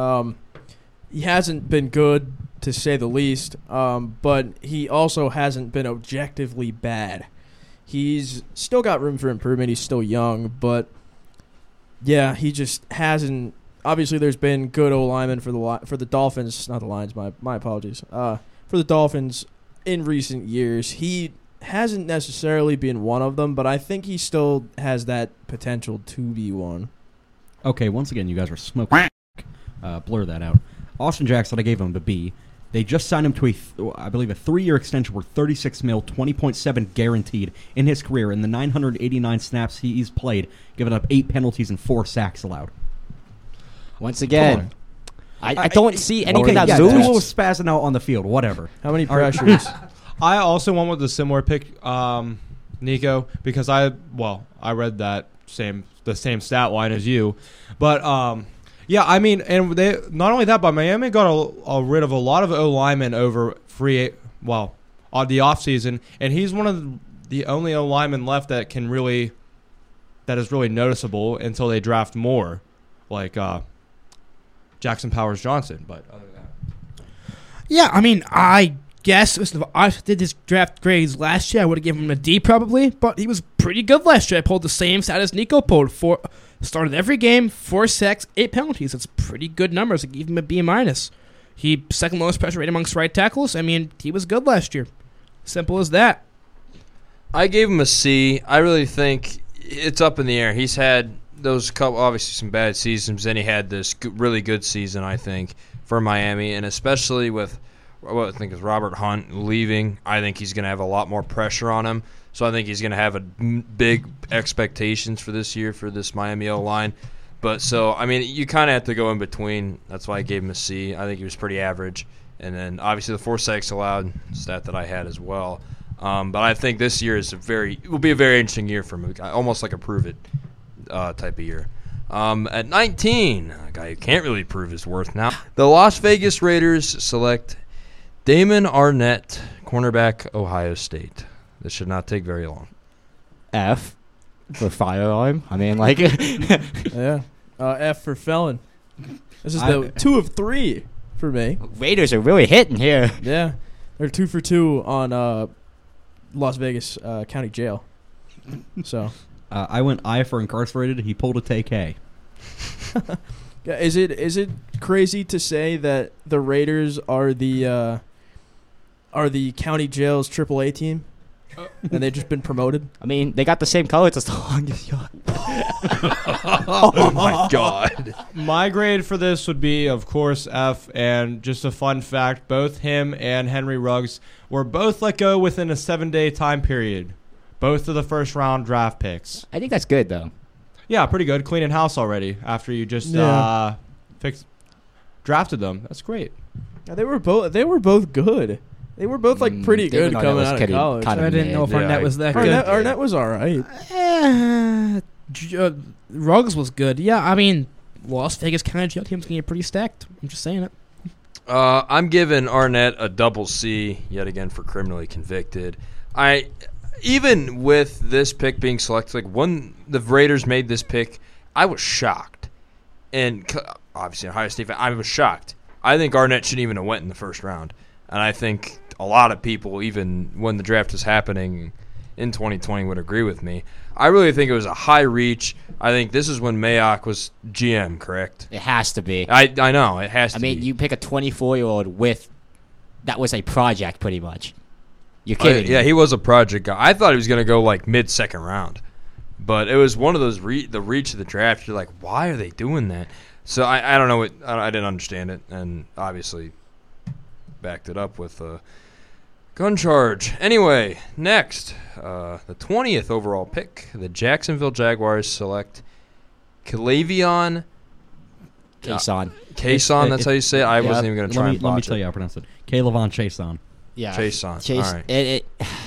He hasn't been good, to say the least, but he also hasn't been objectively bad. He's still got room for improvement. He's still young, but yeah, he just hasn't. Obviously, there's been good O-linemen for the Dolphins, not the Lions. My apologies. For the Dolphins in recent years, he hasn't necessarily been one of them, but I think he still has that potential to be one. Okay, once again, you guys are smoking. Blur that out. Austin Jackson, I gave him a B. They just signed him to I believe a 3-year extension worth $36 million, 20.7 guaranteed in his career. In the 989 snaps he's played, giving up 8 penalties and 4 sacks allowed. Once again, I don't see anything that Tua was moves. spazzing out on the field, whatever. How many pressures? I also went with a similar pick, Nico, because I read the same stat line as you, but yeah, I mean, and they not only that, but Miami got rid of a lot of O linemen over on the offseason, and he's one of the only O linemen left that is really noticeable until they draft more, like Jackson Powers Johnson. But other than that, Yeah, I mean, I guess if I did his draft grades last year, I would have given him a D probably, but he was pretty good last year. I pulled the same stat as Nico pulled. Started every game, 4 sacks, 8 penalties. That's pretty good numbers. I gave him a B minus. He second lowest pressure rate amongst right tackles. I mean, he was good last year. Simple as that. I gave him a C. I really think it's up in the air. He's had those couple, obviously some bad seasons, then he had this really good season, I think, for Miami, and especially with what I think is Robert Hunt leaving, I think he's going to have a lot more pressure on him. So I think he's going to have big expectations for this year for this Miami O-line. But so, I mean, you kind of have to go in between. That's why I gave him a C. I think he was pretty average. And then obviously the 4 sacks allowed stat that I had as well. But I think this year will be a very interesting year for him, almost like a prove it type of year. At 19, a guy who can't really prove his worth now, the Las Vegas Raiders select Damon Arnett, cornerback, Ohio State. This should not take very long. F for firearm. I mean, like, Yeah. F for felon. This is the 2 of 3 for me. Raiders are really hitting here. Yeah. They're 2 for 2 on Las Vegas County Jail. So, I went I for incarcerated. He pulled a TK. yeah, is it crazy to say that the Raiders are the county jail's AAA team, and they've just been promoted? I mean, they got the same colors as the longest yard. Oh, my God. my grade for this would be, of course, F. And just a fun fact, both him and Henry Ruggs were both let go within a 7-day time period. Both of the first-round draft picks. I think that's good, though. Yeah, pretty good. Cleaning house already after you just drafted them. That's great. Yeah, they were both good. They were both like pretty good David coming Arnett out was of college. kind of I didn't know if Yeah, Arnett was that good. Arnett was all right. Ruggs was good. Yeah, I mean, Las Vegas County Jail team's going to get pretty stacked. I'm just saying it. I'm giving Arnett a double C yet again for criminally convicted. Even with this pick being selected, like when the Raiders made this pick, I was shocked. And obviously, Ohio State fan, I was shocked. I think Arnett shouldn't even have went in the first round. And I think a lot of people, even when the draft was happening in 2020, would agree with me. I really think it was a high reach. I think this is when Mayock was GM, correct? It has to be. I know, it has to be. I mean, you pick a 24-year-old that was a project pretty much. You're kidding Yeah, me. he was a project guy. I thought he was going to go like mid-second round. But it was one of those the reach of the draft. You're like, why are they doing that? So I don't know. I didn't understand it, and obviously backed it up with a gun charge. Anyway, next, the 20th overall pick, the Jacksonville Jaguars select K'Lavon Chaisson. That's how you say it. I Yep. wasn't even going to try and Let me botch tell it. you how to pronounce it. K'Lavon Chaisson. Yeah. Chaisson. All right.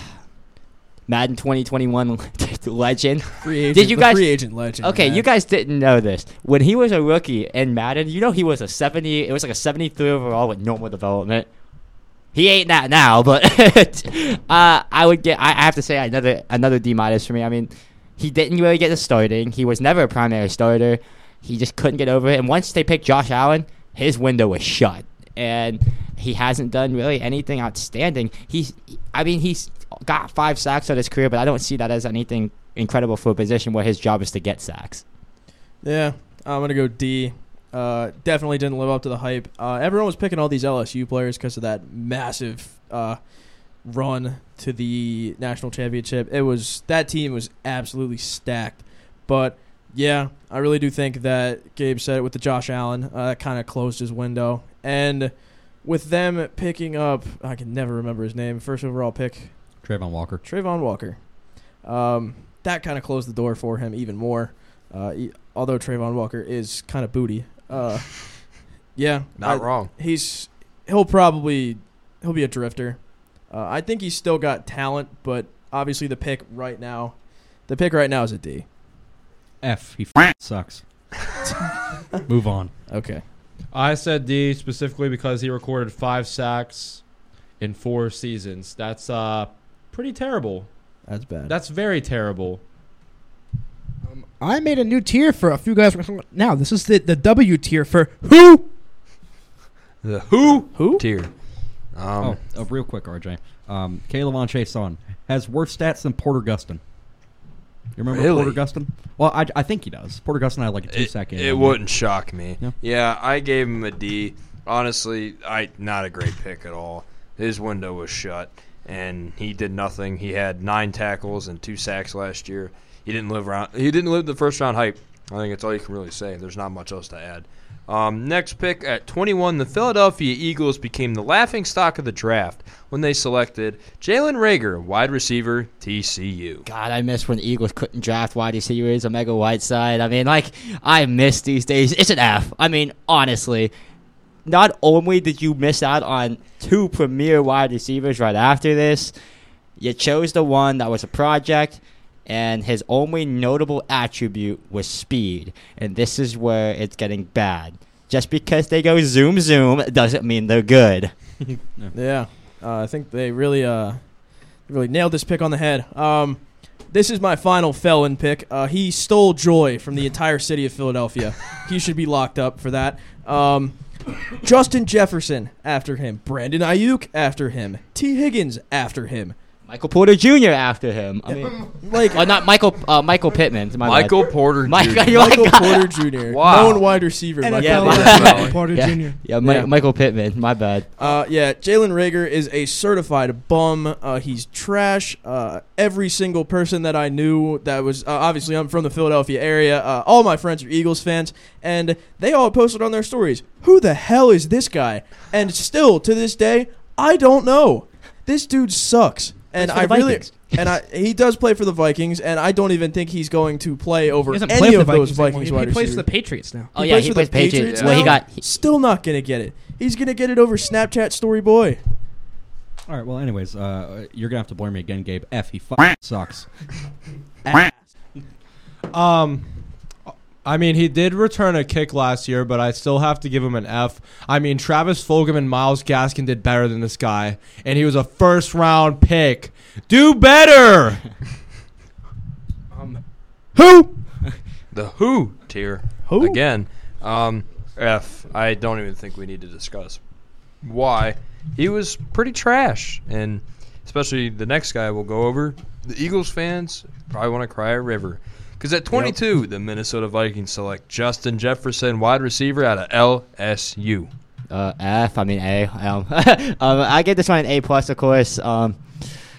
Madden 2021 legend. Free agent, Did you guys? free agent legend? Okay, man. you guys didn't know this. When he was a rookie in Madden, you know he was a 70. It was like a 73 overall with normal development. He ain't that now, but I would get. I have to say another D- for me. I mean, he didn't really get the starting. He was never a primary starter. He just couldn't get over it. And once they picked Josh Allen, his window was shut, and he hasn't done really anything outstanding. He's got 5 sacks on his career, but I don't see that as anything incredible for a position where his job is to get sacks. Yeah, I'm gonna go D. Definitely didn't live up to the hype. Everyone was picking all these LSU players because of that massive run to the national championship. That team was absolutely stacked. But yeah, I really do think that Gabe said it with the Josh Allen. That kind of closed his window. And with them picking up, I can never remember his name, first overall pick, Trayvon Walker. Trayvon Walker. That kind of closed the door for him even more. Although Trayvon Walker is kind of booty. Yeah. Not wrong. He'll be a drifter. I think he's still got talent, but obviously the pick right now is a D. F. He sucks. Move on. Okay. I said D specifically because he recorded 5 sacks in 4 seasons. That's pretty terrible. That's bad. That's very terrible. I made a new tier for a few guys. Now, this is the W tier for who? The who? Tier. Real quick, RJ. K'Lavon Chaisson has worse stats than Porter Gustin. You remember Really? Porter Gustin? Well, I think he does. Porter Gustin had like a 2-second. It wouldn't shock me. Yeah. Yeah, I gave him a D. Honestly, not a great pick at all. His window was shut, and he did nothing. He had 9 tackles and 2 sacks last year. He didn't live the first round hype. I think that's all you can really say. There's not much else to add. Next pick at 21, the Philadelphia Eagles became the laughingstock of the draft when they selected Jalen Reagor, wide receiver, TCU. God, I miss when the Eagles couldn't draft wide receivers, Omega Whiteside. I mean, I miss these days. It's an F. I mean, honestly, not only did you miss out on 2 premier wide receivers right after this, you chose the one that was a project, and his only notable attribute was speed. And this is where it's getting bad. Just because they go zoom zoom doesn't mean they're good. Yeah. I think they really nailed this pick on the head. This is my final felon pick. He stole joy from the entire city of Philadelphia. He should be locked up for that. Justin Jefferson after him. Brandon Ayuk after him. T. Higgins after him. Michael Porter Jr. after him. I mean, not Michael Pittman. Michael Porter Jr. Michael Porter Jr. Wow. Known wide receiver. Porter Jr. Yeah, Michael Pittman. My bad. Jalen Reagor is a certified bum. He's trash. Every single person that I knew that was obviously I'm from the Philadelphia area. All my friends are Eagles fans, and they all posted on their stories, "Who the hell is this guy?" And still to this day, I don't know. This dude sucks. And he does play for the Vikings, and I don't even think he's going to play over He doesn't any play for of the those Vikings Vikings anymore. wide He plays for receivers. the Patriots now. Oh, yeah, he plays Patriots. Well, now? Still not going to get it. He's going to get it over Snapchat Story Boy. All right. Well, anyways, you're gonna have to blame me again, Gabe. F. He sucks. I mean, he did return a kick last year, but I still have to give him an F. I mean, Travis Fulgham and Myles Gaskin did better than this guy, and he was a first-round pick. Do better! Who? The who tier. Who? Again. F. I don't even think we need to discuss why. He was pretty trash, and especially the next guy we'll go over, the Eagles fans probably want to cry a river. Because at 22, the Minnesota Vikings select Justin Jefferson, wide receiver out of LSU. F. I mean A. I give this one an A plus, of course.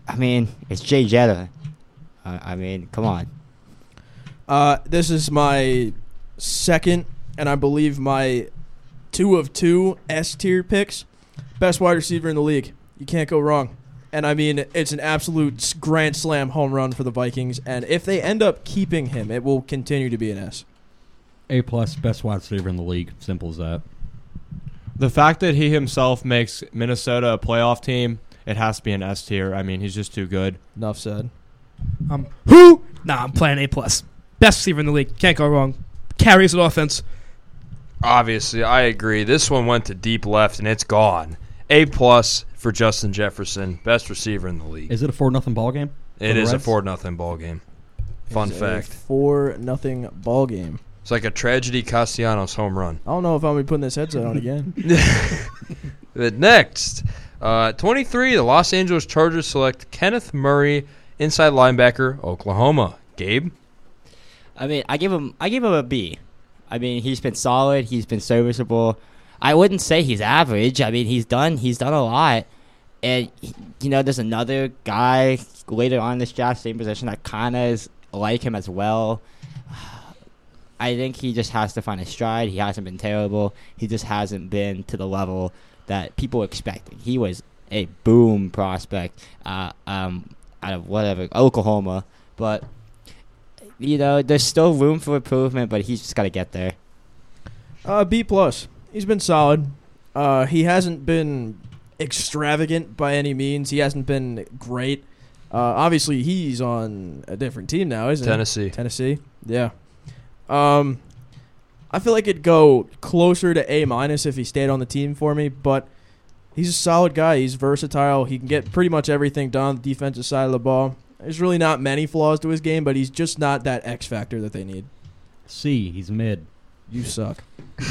I mean, it's Jay Jetta. I mean, come on. This is my second, and I believe my 2 of 2 S tier picks. Best wide receiver in the league. You can't go wrong. And I mean, it's an absolute grand slam home run for the Vikings. And if they end up keeping him, it will continue to be an S. A+, best wide receiver in the league. Simple as that. The fact that he himself makes Minnesota a playoff team, it has to be an S tier. I mean, he's just too good. Enough said. Who? Nah, I'm playing A+. Best receiver in the league. Can't go wrong. Carries an offense. Obviously, I agree. This one went to deep left, and it's gone. A+ for Justin Jefferson, best receiver in the league. Is it a 4-0 ball game? It is a 4-0 ball game. Fun fact. 4-0 ball game. It's like a tragedy Castellanos home run. I don't know if I'm going to be putting this headset on again. But next, 23, the Los Angeles Chargers select Kenneth Murray, inside linebacker, Oklahoma. Gabe? I mean, I give him a B. I mean, he's been solid. He's been serviceable. I wouldn't say he's average. I mean, he's done a lot. And, you know, there's another guy later on in this draft, same position, that kind of is like him as well. I think he just has to find his stride. He hasn't been terrible. He just hasn't been to the level that people were expecting. He was a boom prospect out of whatever, Oklahoma. But, you know, there's still room for improvement, but he's just got to get there. B+. He's been solid. He hasn't been extravagant by any means. He hasn't been great. Obviously, he's on a different team now, isn't he? Tennessee. Yeah. I feel like it'd go closer to A- if he stayed on the team for me, but he's a solid guy. He's versatile. He can get pretty much everything done on the defensive side of the ball. There's really not many flaws to his game, but he's just not that X factor that they need. C, he's mid. You suck.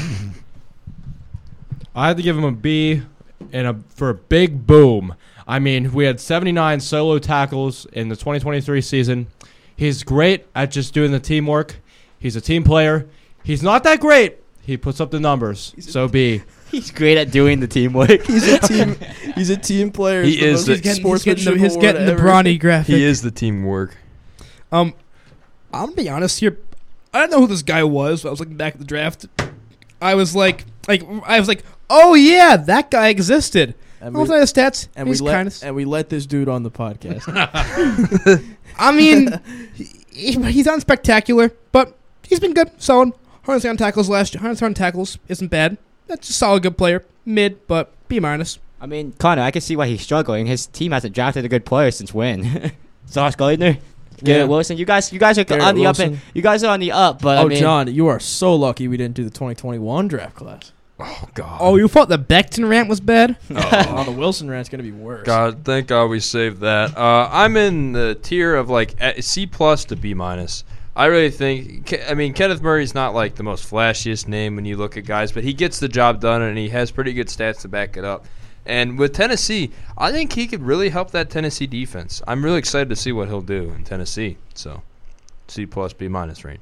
I had to give him a B for a big boom. I mean, we had 79 solo tackles in the 2023 season. He's great at just doing the teamwork. He's a team player. He's not that great. He puts up the numbers. So B. He's great at doing the teamwork. He's a team player. He is the the- most He's getting sportsmanship the award ever. Bronny graphic. He is the teamwork. I'm gonna be honest here. I don't know who this guy was. But I was looking back at the draft. I was like, oh yeah, that guy existed. And I was at his stats. and He's we let this dude on the podcast. I mean, he's unspectacular, but he's been good. Solid. 100 tackles last year. 100 tackles isn't bad. That's a solid, good player. Mid, but B-. I mean, Connor, I can see why he's struggling. His team hasn't drafted a good player since when? Josh Gardner, Garrett Wilson. You guys are Garrett on the Wilson. up. You guys are on the up. But I mean, John, you are so lucky we didn't do the 2021 draft class. Oh, God. Oh, you thought the Becton rant was bad? Oh, the Wilson rant's gonna be worse. God, thank God we saved that. I'm in the tier of like C+ to B-. I really think, I mean, Kenneth Murray's not like the most flashiest name when you look at guys, but he gets the job done and he has pretty good stats to back it up. And with Tennessee, I think he could really help that Tennessee defense. I'm really excited to see what he'll do in Tennessee. So, C+, B- range.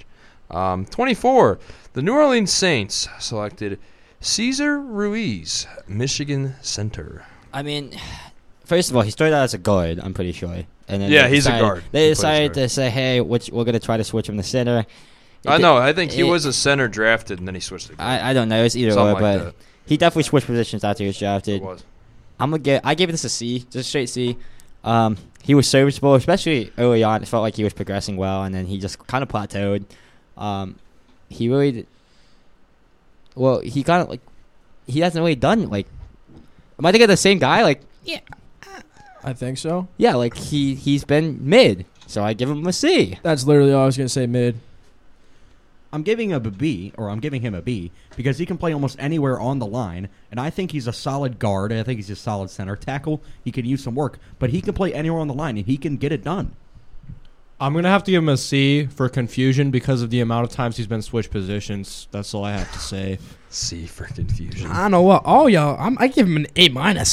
24, the New Orleans Saints selected Cesar Ruiz, Michigan center. I mean, first of all, he started out as a guard, I'm pretty sure. And then Yeah, they he's a decided- guard. They He plays decided guard. to say, hey, we're going to try to switch him to center. I know. I think he it- was a center drafted, and then he switched to guard. I don't know. It's either Something or, like but that. he definitely switched positions after he was drafted. It was. I gave this a C, just straight C. He was serviceable, especially early on. It felt like he was progressing well, and then he just kind of plateaued. He really, well, he kind of like, he hasn't really done like. Am I thinking of the same guy? Like, I think so. yeah, like he's been mid, so I give him a C. That's literally all I was gonna say. Mid. I'm giving him a B, or I'm giving him a B, because he can play almost anywhere on the line, and I think he's a solid guard. I think he's a solid center tackle. He can use some work, but he can play anywhere on the line, and he can get it done. I'm going to have to give him a C for confusion because of the amount of times he's been switched positions. That's all I have to say. C for confusion. I don't know what. Oh, y'all, I give him an A-.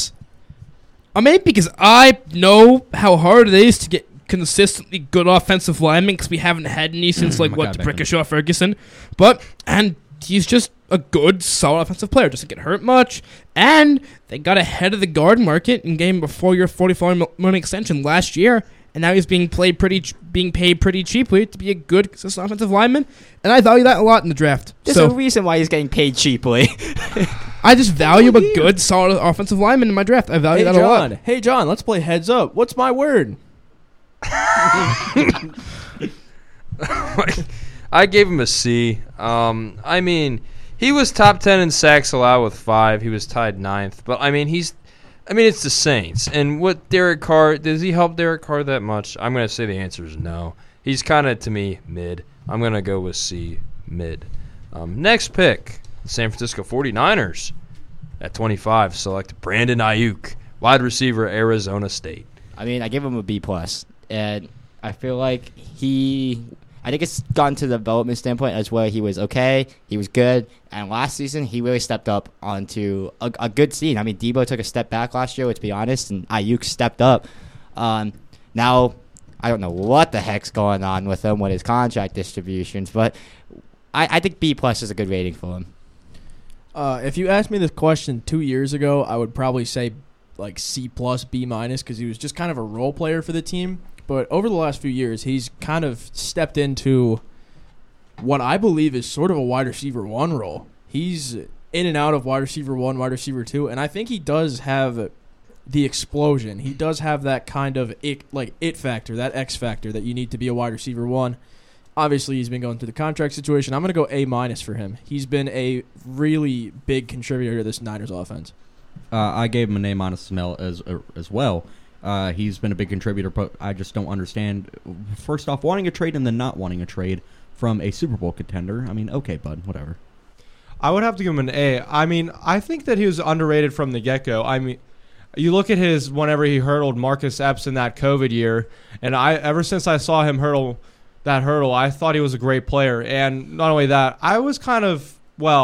I mean, because I know how hard it is to get consistently good offensive linemen because we haven't had any since, Oh my God, DeBrickashaw Ferguson. But, and he's just a good, solid offensive player. Doesn't get hurt much. And they got ahead of the guard market and gave him a 4-year, $44 million extension last year. And now he's being paid pretty cheaply to be a good, consistent offensive lineman. And I value that a lot in the draft. There's a reason why he's getting paid cheaply. I just value a good, solid offensive lineman in my draft. I value that a lot. Hey, John, let's play heads up. What's my word? I gave him a C. I mean, he was top 10 in sacks allowed with 5. He was tied 9th. But, I mean, it's the Saints. And what Derek Carr, does he help Derek Carr that much? I'm going to say the answer is no. He's kind of, to me, mid. I'm going to go with C, mid. Next pick, San Francisco 49ers at 25 select Brandon Ayuk, wide receiver, Arizona State. I mean, I give him a B+. And I feel like I think it's gotten to the development standpoint as well. He was okay. He was good. And last season, he really stepped up onto a good scene. I mean, Debo took a step back last year, let's be honest, and Ayuk stepped up. Now, I don't know what the heck's going on with him with his contract distributions, but I think B+ is a good rating for him. If you asked me this question 2 years ago, I would probably say like C+, B- because he was just kind of a role player for the team. But over the last few years, he's kind of stepped into what I believe is sort of a wide receiver 1 role. He's in and out of wide receiver 1, wide receiver 2, and I think he does have the explosion. He does have that kind of it factor, that X factor that you need to be a wide receiver 1. Obviously, he's been going through the contract situation. I'm going to go A- for him. He's been a really big contributor to this Niners offense. I gave him an A- as well. He's been a big contributor, but I just don't understand, first off, wanting a trade and then not wanting a trade from a Super Bowl contender. I mean, okay, bud, whatever. I would have to give him an A. I mean, I think that he was underrated from the get-go. I mean, you look at his whenever he hurdled Marcus Epps in that COVID year, and ever since I saw him hurdle that hurdle, I thought he was a great player. And not only that, I was kind of,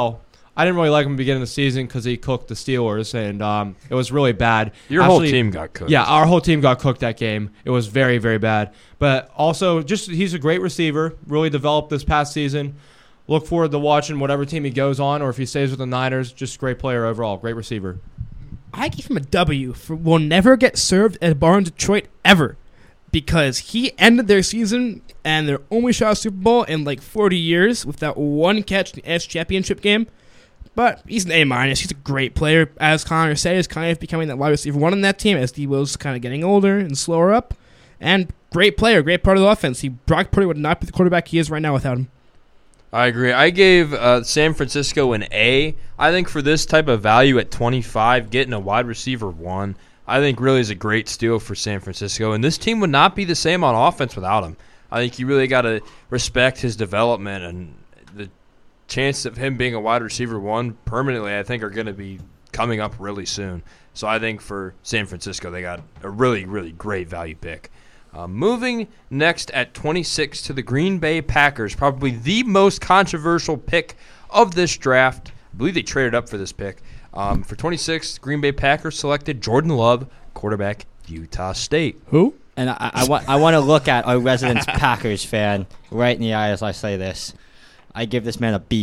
I didn't really like him at the beginning of the season because he cooked the Steelers, and it was really bad. Your whole team got cooked. Yeah, our whole team got cooked that game. It was very, very bad. But also, he's a great receiver, really developed this past season. Look forward to watching whatever team he goes on, or if he stays with the Niners, just a great player overall, great receiver. I give him a W for will never get served at a bar in Detroit ever, because he ended their season and their only shot at Super Bowl in like 40 years with that one catch in the AFC Championship game. But he's an A-. He's a great player. As Connor said, he's kind of becoming that wide receiver 1 on that team as Debo's kind of getting older and slower up. And great player, great part of the offense. Brock Purdy would not be the quarterback he is right now without him. I agree. I gave San Francisco an A. I think for this type of value at 25, getting a wide receiver 1, I think really is a great steal for San Francisco. And this team would not be the same on offense without him. I think you really got to respect his development, and the chance of him being a wide receiver 1 permanently, I think, are going to be coming up really soon. So I think for San Francisco, they got a really, really great value pick. Moving next at 26 to the Green Bay Packers, probably the most controversial pick of this draft. I believe they traded up for this pick. For 26, Green Bay Packers selected Jordan Love, quarterback, Utah State. Who? And I want to look at our resident Packers fan right in the eye as I say this. I give this man a B+,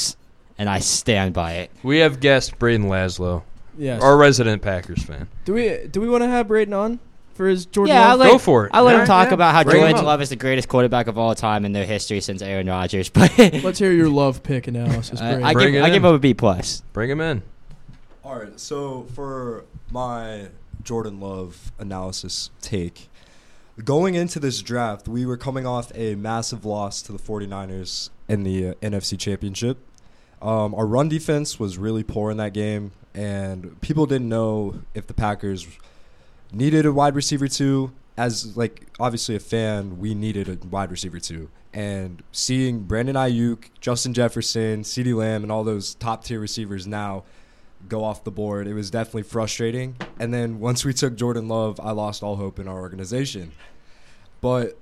and I stand by it. We have guest Braden Laszlo, yes, our resident Packers fan. Do we want to have Braden on for his Jordan Yeah, Love? Go for it. I'll let him talk about how Bring him Jordan up. Love is the greatest quarterback of all time in their history since Aaron Rodgers. But Let's hear your Love pick analysis. Braden. I Bring it give in. him a B+. Bring him in. All right, so for my Jordan Love analysis take, going into this draft, we were coming off a massive loss to the 49ers in the NFC Championship. Our run defense was really poor in that game, and people didn't know if the Packers needed a wide receiver 2. As, obviously a fan, we needed a wide receiver 2. And seeing Brandon Ayuk, Justin Jefferson, CeeDee Lamb, and all those top-tier receivers now go off the board, it was definitely frustrating. And then once we took Jordan Love, I lost all hope in our organization. But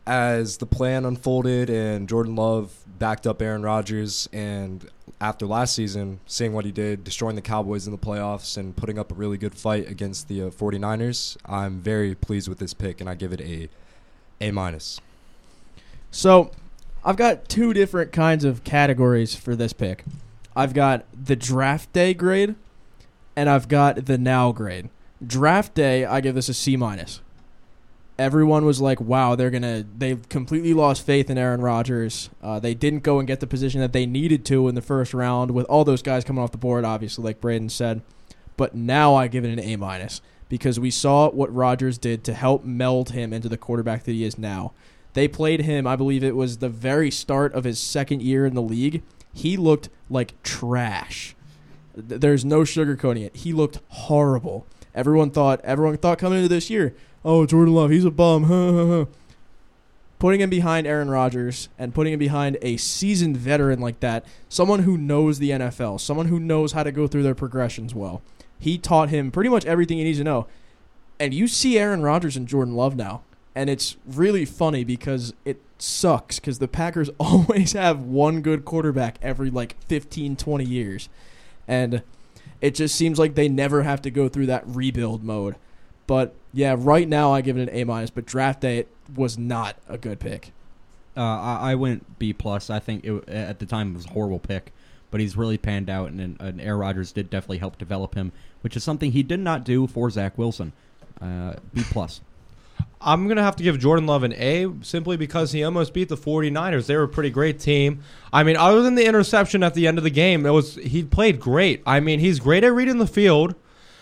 as the plan unfolded and Jordan Love backed up Aaron Rodgers, and after last season, seeing what he did, destroying the Cowboys in the playoffs and putting up a really good fight against the 49ers, I'm very pleased with this pick, and I give it a A-. So, I've got two different kinds of categories for this pick. I've got the draft day grade, and I've got the now grade. Draft day, I give this a C-. Everyone was like, wow, they completely lost faith in Aaron Rodgers. They didn't go and get the position that they needed to in the first round with all those guys coming off the board, obviously, like Braden said. But now I give it an A- because we saw what Rodgers did to help meld him into the quarterback that he is now. They played him, I believe it was the very start of his second year in the league. He looked like trash. There's no sugarcoating it. He looked horrible. Everyone thought coming into this year, oh, Jordan Love, he's a bum. Putting him behind Aaron Rodgers and putting him behind a seasoned veteran like that, someone who knows the NFL, someone who knows how to go through their progressions well. He taught him pretty much everything he needs to know. And you see Aaron Rodgers and Jordan Love now. And it's really funny because it sucks because the Packers always have one good quarterback every 15, 20 years. And it just seems like they never have to go through that rebuild mode. But, yeah, right now I give it an A-, but draft day it was not a good pick. I went B+. I think at the time it was a horrible pick, but he's really panned out, and Aaron Rodgers did definitely help develop him, which is something he did not do for Zach Wilson. B+. I'm going to have to give Jordan Love an A simply because he almost beat the 49ers. They were a pretty great team. I mean, other than the interception at the end of the game, he played great. I mean, he's great at reading the field.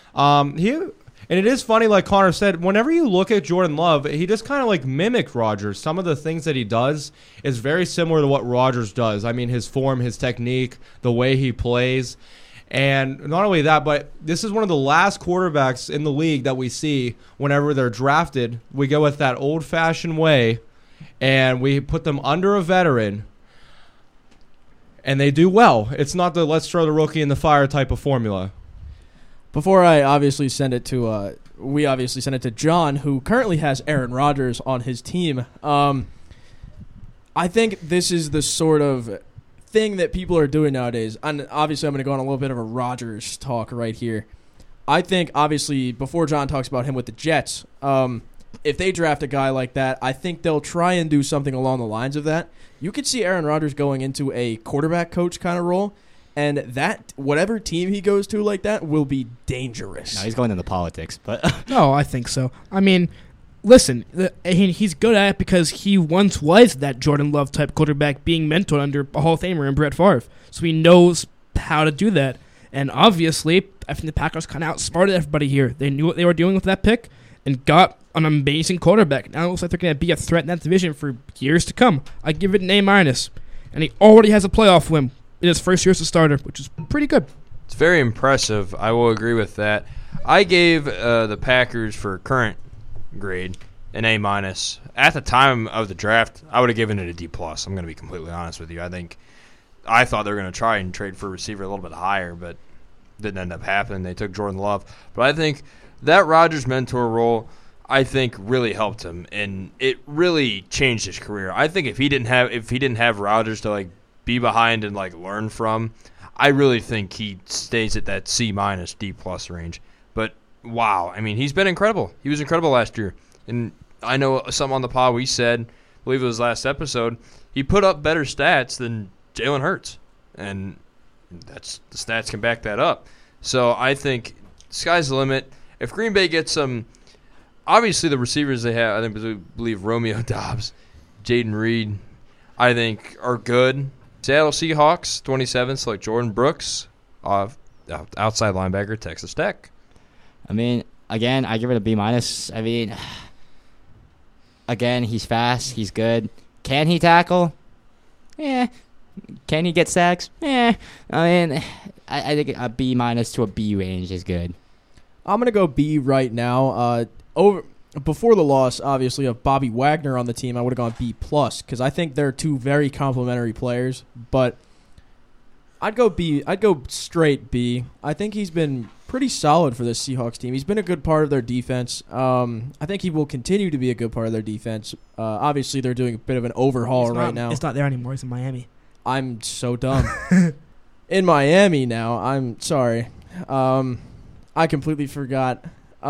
And it is funny, like Connor said, whenever you look at Jordan Love, he just kind of mimicked Rodgers. Some of the things that he does is very similar to what Rodgers does. I mean, his form, his technique, the way he plays. And not only that, but this is one of the last quarterbacks in the league that we see whenever they're drafted. We go with that old-fashioned way, and we put them under a veteran, and they do well. It's not the let's throw the rookie in the fire type of formula. Before I obviously send it to we obviously send it to John, who currently has Aaron Rodgers on his team. I think this is the sort of thing that people are doing nowadays. And obviously, I'm going to go on a little bit of a Rodgers talk right here. I think, obviously, before John talks about him with the Jets, if they draft a guy like that, I think they'll try and do something along the lines of that. You could see Aaron Rodgers going into a quarterback coach kind of role, and that whatever team he goes to like that will be dangerous. No, he's going into politics, but No, I think so. I mean, listen, he's good at it because he once was that Jordan Love type quarterback being mentored under a Hall of Famer in Brett Favre. So he knows how to do that. And obviously, I think the Packers kind of outsmarted everybody here. They knew what they were doing with that pick and got an amazing quarterback. Now it looks like they're going to be a threat in that division for years to come. I give it an A-. And he already has a playoff win in his first year as a starter, which is pretty good. It's very impressive. I will agree with that. I gave the Packers for current grade an A-. At the time of the draft, I would have given it a D+. I'm going to be completely honest with you. I thought they were going to try and trade for a receiver a little bit higher, but didn't end up happening. They took Jordan Love. But I think that Rodgers mentor role, I think, really helped him, and it really changed his career. I think if he didn't have Rodgers to be behind and learn from, I really think he stays at that C-, D+ range. But wow, I mean, he's been incredible. He was incredible last year, and I know some on the pod we said, I believe it was last episode, he put up better stats than Jalen Hurts, and the stats can back that up. So I think sky's the limit. If Green Bay gets some, obviously the receivers they have, I believe Romeo Doubs, Jaden Reed, I think are good. Seattle Seahawks, 27th, select Jordan Brooks, outside linebacker, Texas Tech. I mean, again, I give it a B-. I mean, again, he's fast, he's good. Can he tackle? Yeah. Can he get sacks? Yeah. I mean, I think a B- to a B range is good. I'm going to go B right now. Before the loss, obviously, of Bobby Wagner on the team, I would have gone B+, because I think they're two very complementary players. But I'd go B. I'd go straight B. I think he's been pretty solid for this Seahawks team. He's been a good part of their defense. I think he will continue to be a good part of their defense. Obviously, they're doing a bit of an overhaul right now. It's not there anymore. It's in Miami. I'm so dumb. In Miami now. I'm sorry. I completely forgot.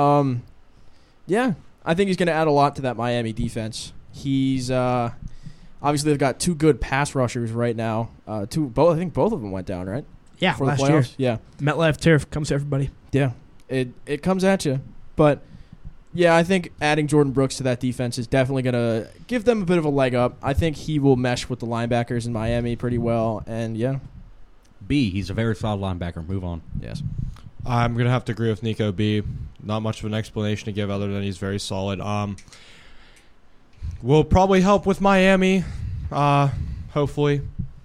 Yeah, I think he's going to add a lot to that Miami defense. He's obviously they've got two good pass rushers right now. I think both of them went down, right? Yeah, For the last year. playoffs? Yeah. MetLife turf comes to everybody. Yeah. It comes at you. But, yeah, I think adding Jordan Brooks to that defense is definitely going to give them a bit of a leg up. I think he will mesh with the linebackers in Miami pretty well. And, yeah. B, he's a very solid linebacker. Move on. Yes. I'm gonna have to agree with Nico B. Not much of an explanation to give other than he's very solid. Will probably help with Miami, hopefully.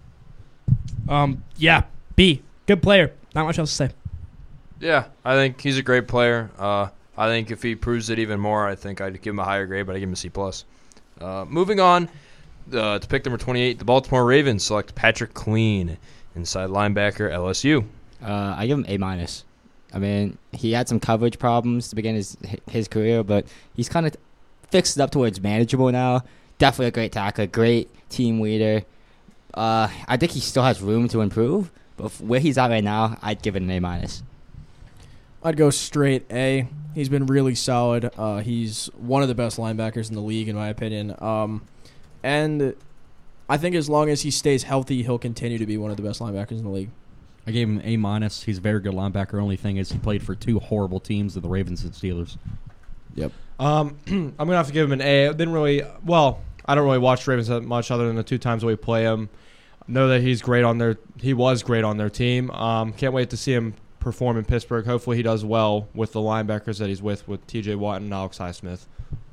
Yeah, B. Good player. Not much else to say. Yeah, I think he's a great player. I think if he proves it even more, I think I'd give him a higher grade, but I'd give him a C+. Moving on to pick number 28, the Baltimore Ravens select Patrick Queen, inside linebacker, LSU. I give him A-. I mean, he had some coverage problems to begin his career, but he's kind of fixed it up to where it's manageable now. Definitely a great tackler, great team leader. I think he still has room to improve, but where he's at right now, I'd give it an A-. I'd go straight A. He's been really solid. He's one of the best linebackers in the league, in my opinion. And I think as long as he stays healthy, he'll continue to be one of the best linebackers in the league. I gave him A-. He's a very good linebacker. Only thing is he played for two horrible teams, the Ravens and Steelers. Yep. I'm gonna have to give him an A. I don't really watch Ravens that much other than the 2 times we play him. Know that he was great on their team. Can't wait to see him perform in Pittsburgh. Hopefully he does well with the linebackers that he's with TJ Watt and Alex Highsmith.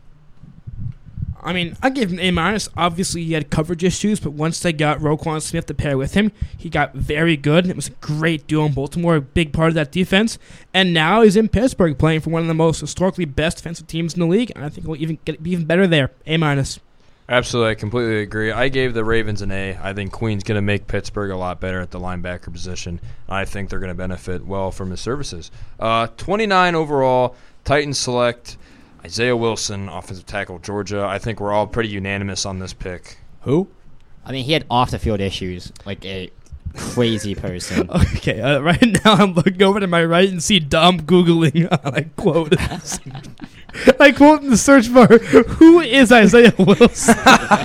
I mean, I give him A-. Obviously, he had coverage issues, but once they got Roquan Smith to pair with him, he got very good. It was a great duo in Baltimore, a big part of that defense. And now he's in Pittsburgh playing for one of the most historically best defensive teams in the league, and I think he'll be even better there. A-. Absolutely, I completely agree. I gave the Ravens an A. I think Queen's going to make Pittsburgh a lot better at the linebacker position. I think they're going to benefit well from his services. 29 overall, Titans select Isaiah Wilson, offensive tackle, Georgia. I think we're all pretty unanimous on this pick. Who? I mean, he had off-the-field issues, like a crazy person. Okay, right now I'm looking over to my right and see Dom Googling. I quote. I quote in the search bar, who is Isaiah Wilson?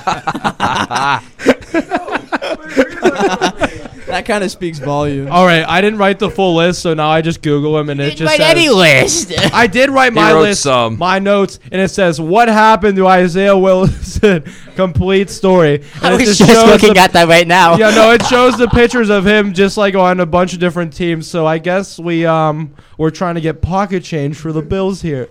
That kind of speaks volumes. All right, I didn't write the full list, so now I just Google him, and it just Write says any list. I did write my wrote list, some. my notes, and it says what happened to Isaiah Wilson, complete story. And I it was just just shows looking the- at that right now. Yeah, no, it shows the pictures of him just like on a bunch of different teams. So I guess we're trying to get pocket change for the Bills here.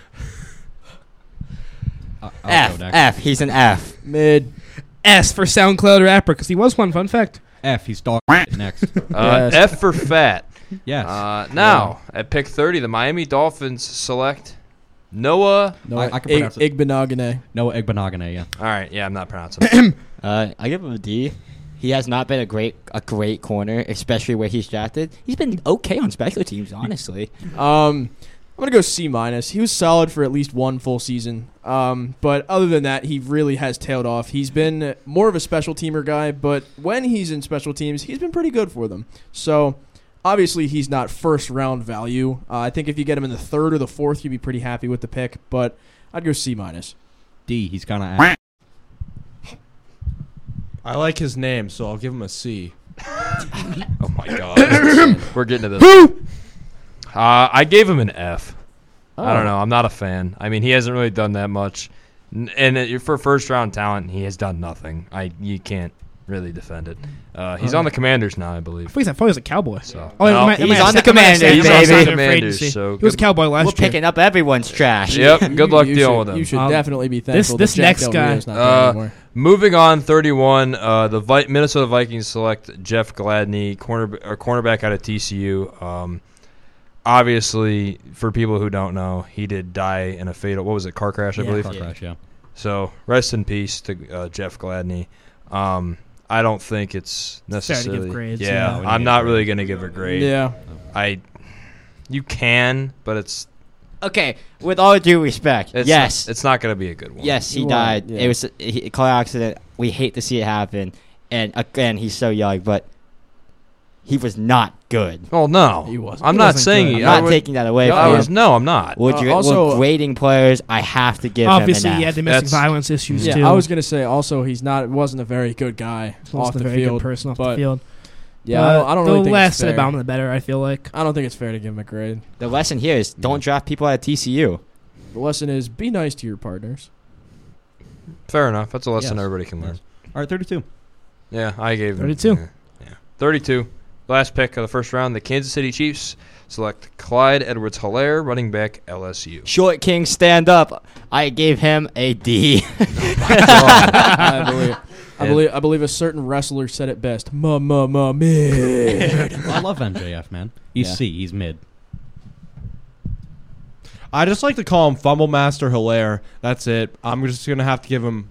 F. He's an F. Mid. S for SoundCloud rapper, because he was one. Fun fact. F, he's dog next. Yes. F for fat. Yes. Now, at pick 30, the Miami Dolphins select Noah. No, I can pronounce it. Igbenogany. Noah Igbenogany, yeah. All right, yeah, I'm not pronouncing it. I give him a D. He has not been a great corner, especially where he's drafted. He's been okay on special teams, honestly. I'm gonna go C-. He was solid for at least one full season, but other than that, he really has tailed off. He's been more of a special teamer guy, but when he's in special teams, he's been pretty good for them. So obviously, he's not first round value. I think if you get him in the 3rd or the 4th, you'd be pretty happy with the pick. But I'd go C-. D, he's kind of I like his name, so I'll give him a C. Oh, my God. We're getting to this. I gave him an F. I don't know. I'm not a fan. I mean, he hasn't really done that much. And for first-round talent, he has done nothing. You can't really defend it. He's on the Commanders now, I believe. I thought he was a Cowboy. So, Oh, no, he's on the Commanders, he's baby. on the Afraid to Commanders. see. So He was a Cowboy last We're year. picking up everyone's trash. Yep. Good luck You dealing should- with him. You should definitely be this thankful. that this Jack next Del guy- Rio's not there anymore. Moving on, 31, the Minnesota Vikings select Jeff Gladney, cornerback out of TCU. Obviously, for people who don't know, he did die in a fatal, car crash, I believe. car crash, yeah. So rest in peace to Jeff Gladney. I don't think it's Fair to give necessarily. grades, Yeah, yeah. I'm not really going to give a grade. Yeah. You can, but it's Okay, with all due respect, yes. it's not going to be a good one. Yes, he You died. won't, yeah. It was a car accident. We hate to see it happen. And again, he's so young, but he was not good. Oh no, He wasn't. I'm He not wasn't saying good. he. I'm I not would- taking that away I from was him. no, I'm not. Also- grading players, I have to give Obviously, him an he F. had domestic That's- violence issues Yeah, too. I was gonna say also wasn't a very good guy He wasn't off a the very field. good person off but the field. Yeah, I don't the really think less it's said fair. about him, the better. I feel like. I don't think it's fair to give him a grade. The lesson here is don't draft people out of TCU. The lesson is be nice to your partners. Fair enough. That's a lesson Yes. everybody can learn. All right, 32. Yeah, I gave him 32. Yeah. 32. Last pick of the first round, the Kansas City Chiefs select Clyde Edwards-Helaire, running back, LSU. Short King, stand up. I gave him a D. I believe a certain wrestler said it best. Mid. I love MJF, man. He's Yeah. C. He's mid. I just like to call him Fumble Master Hilaire. That's it. I'm just gonna have to give him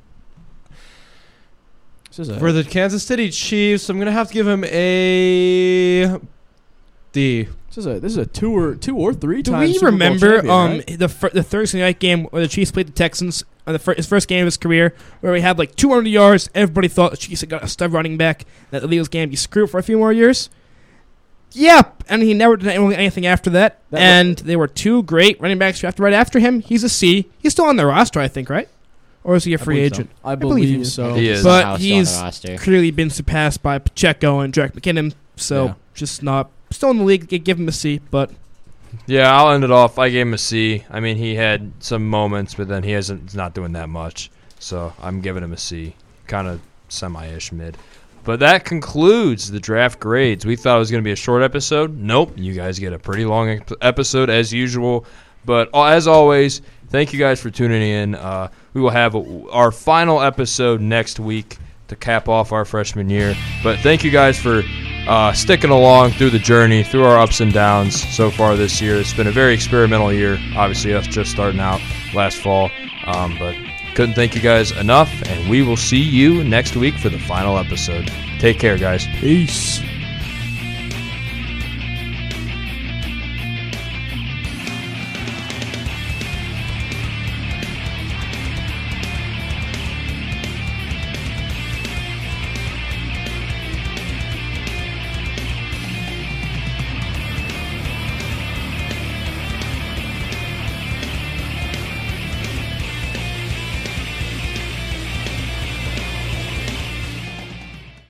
for the Kansas City Chiefs. I'm gonna have to give him a D. This is a two or three Do times we Super Bowl remember champion, right? the Thursday night game where the Chiefs played the Texans on his first game of his career, where he had like 200 yards? Everybody thought the Chiefs had got a stud running back. That the Eagles game be screwed for a few more years. Yep, and he never did anything after that. And they were two great running backs drafted right after him. He's a C. He's still on the roster, I think, right? Or is he a free believe so. agent? I believe he believe is. so. He is. But House he's on the roster. clearly been surpassed by Pacheco and Jarek McKinnon, so Yeah. just not still in the league. Give him a C, but Yeah, I'll end it off. I gave him a C. I mean, he had some moments, but then he's not doing that much. So I'm giving him a C. Kind of semi-ish mid. But that concludes the draft grades. We thought it was going to be a short episode. Nope. You guys get a pretty long episode as usual. But as always, thank you guys for tuning in. We will have our final episode next week to cap off our freshman year. But thank you guys for sticking along through the journey, through our ups and downs so far this year. It's been a very experimental year. Obviously, us just starting out last fall. But couldn't thank you guys enough, and we will see you next week for the final episode. Take care, guys. Peace.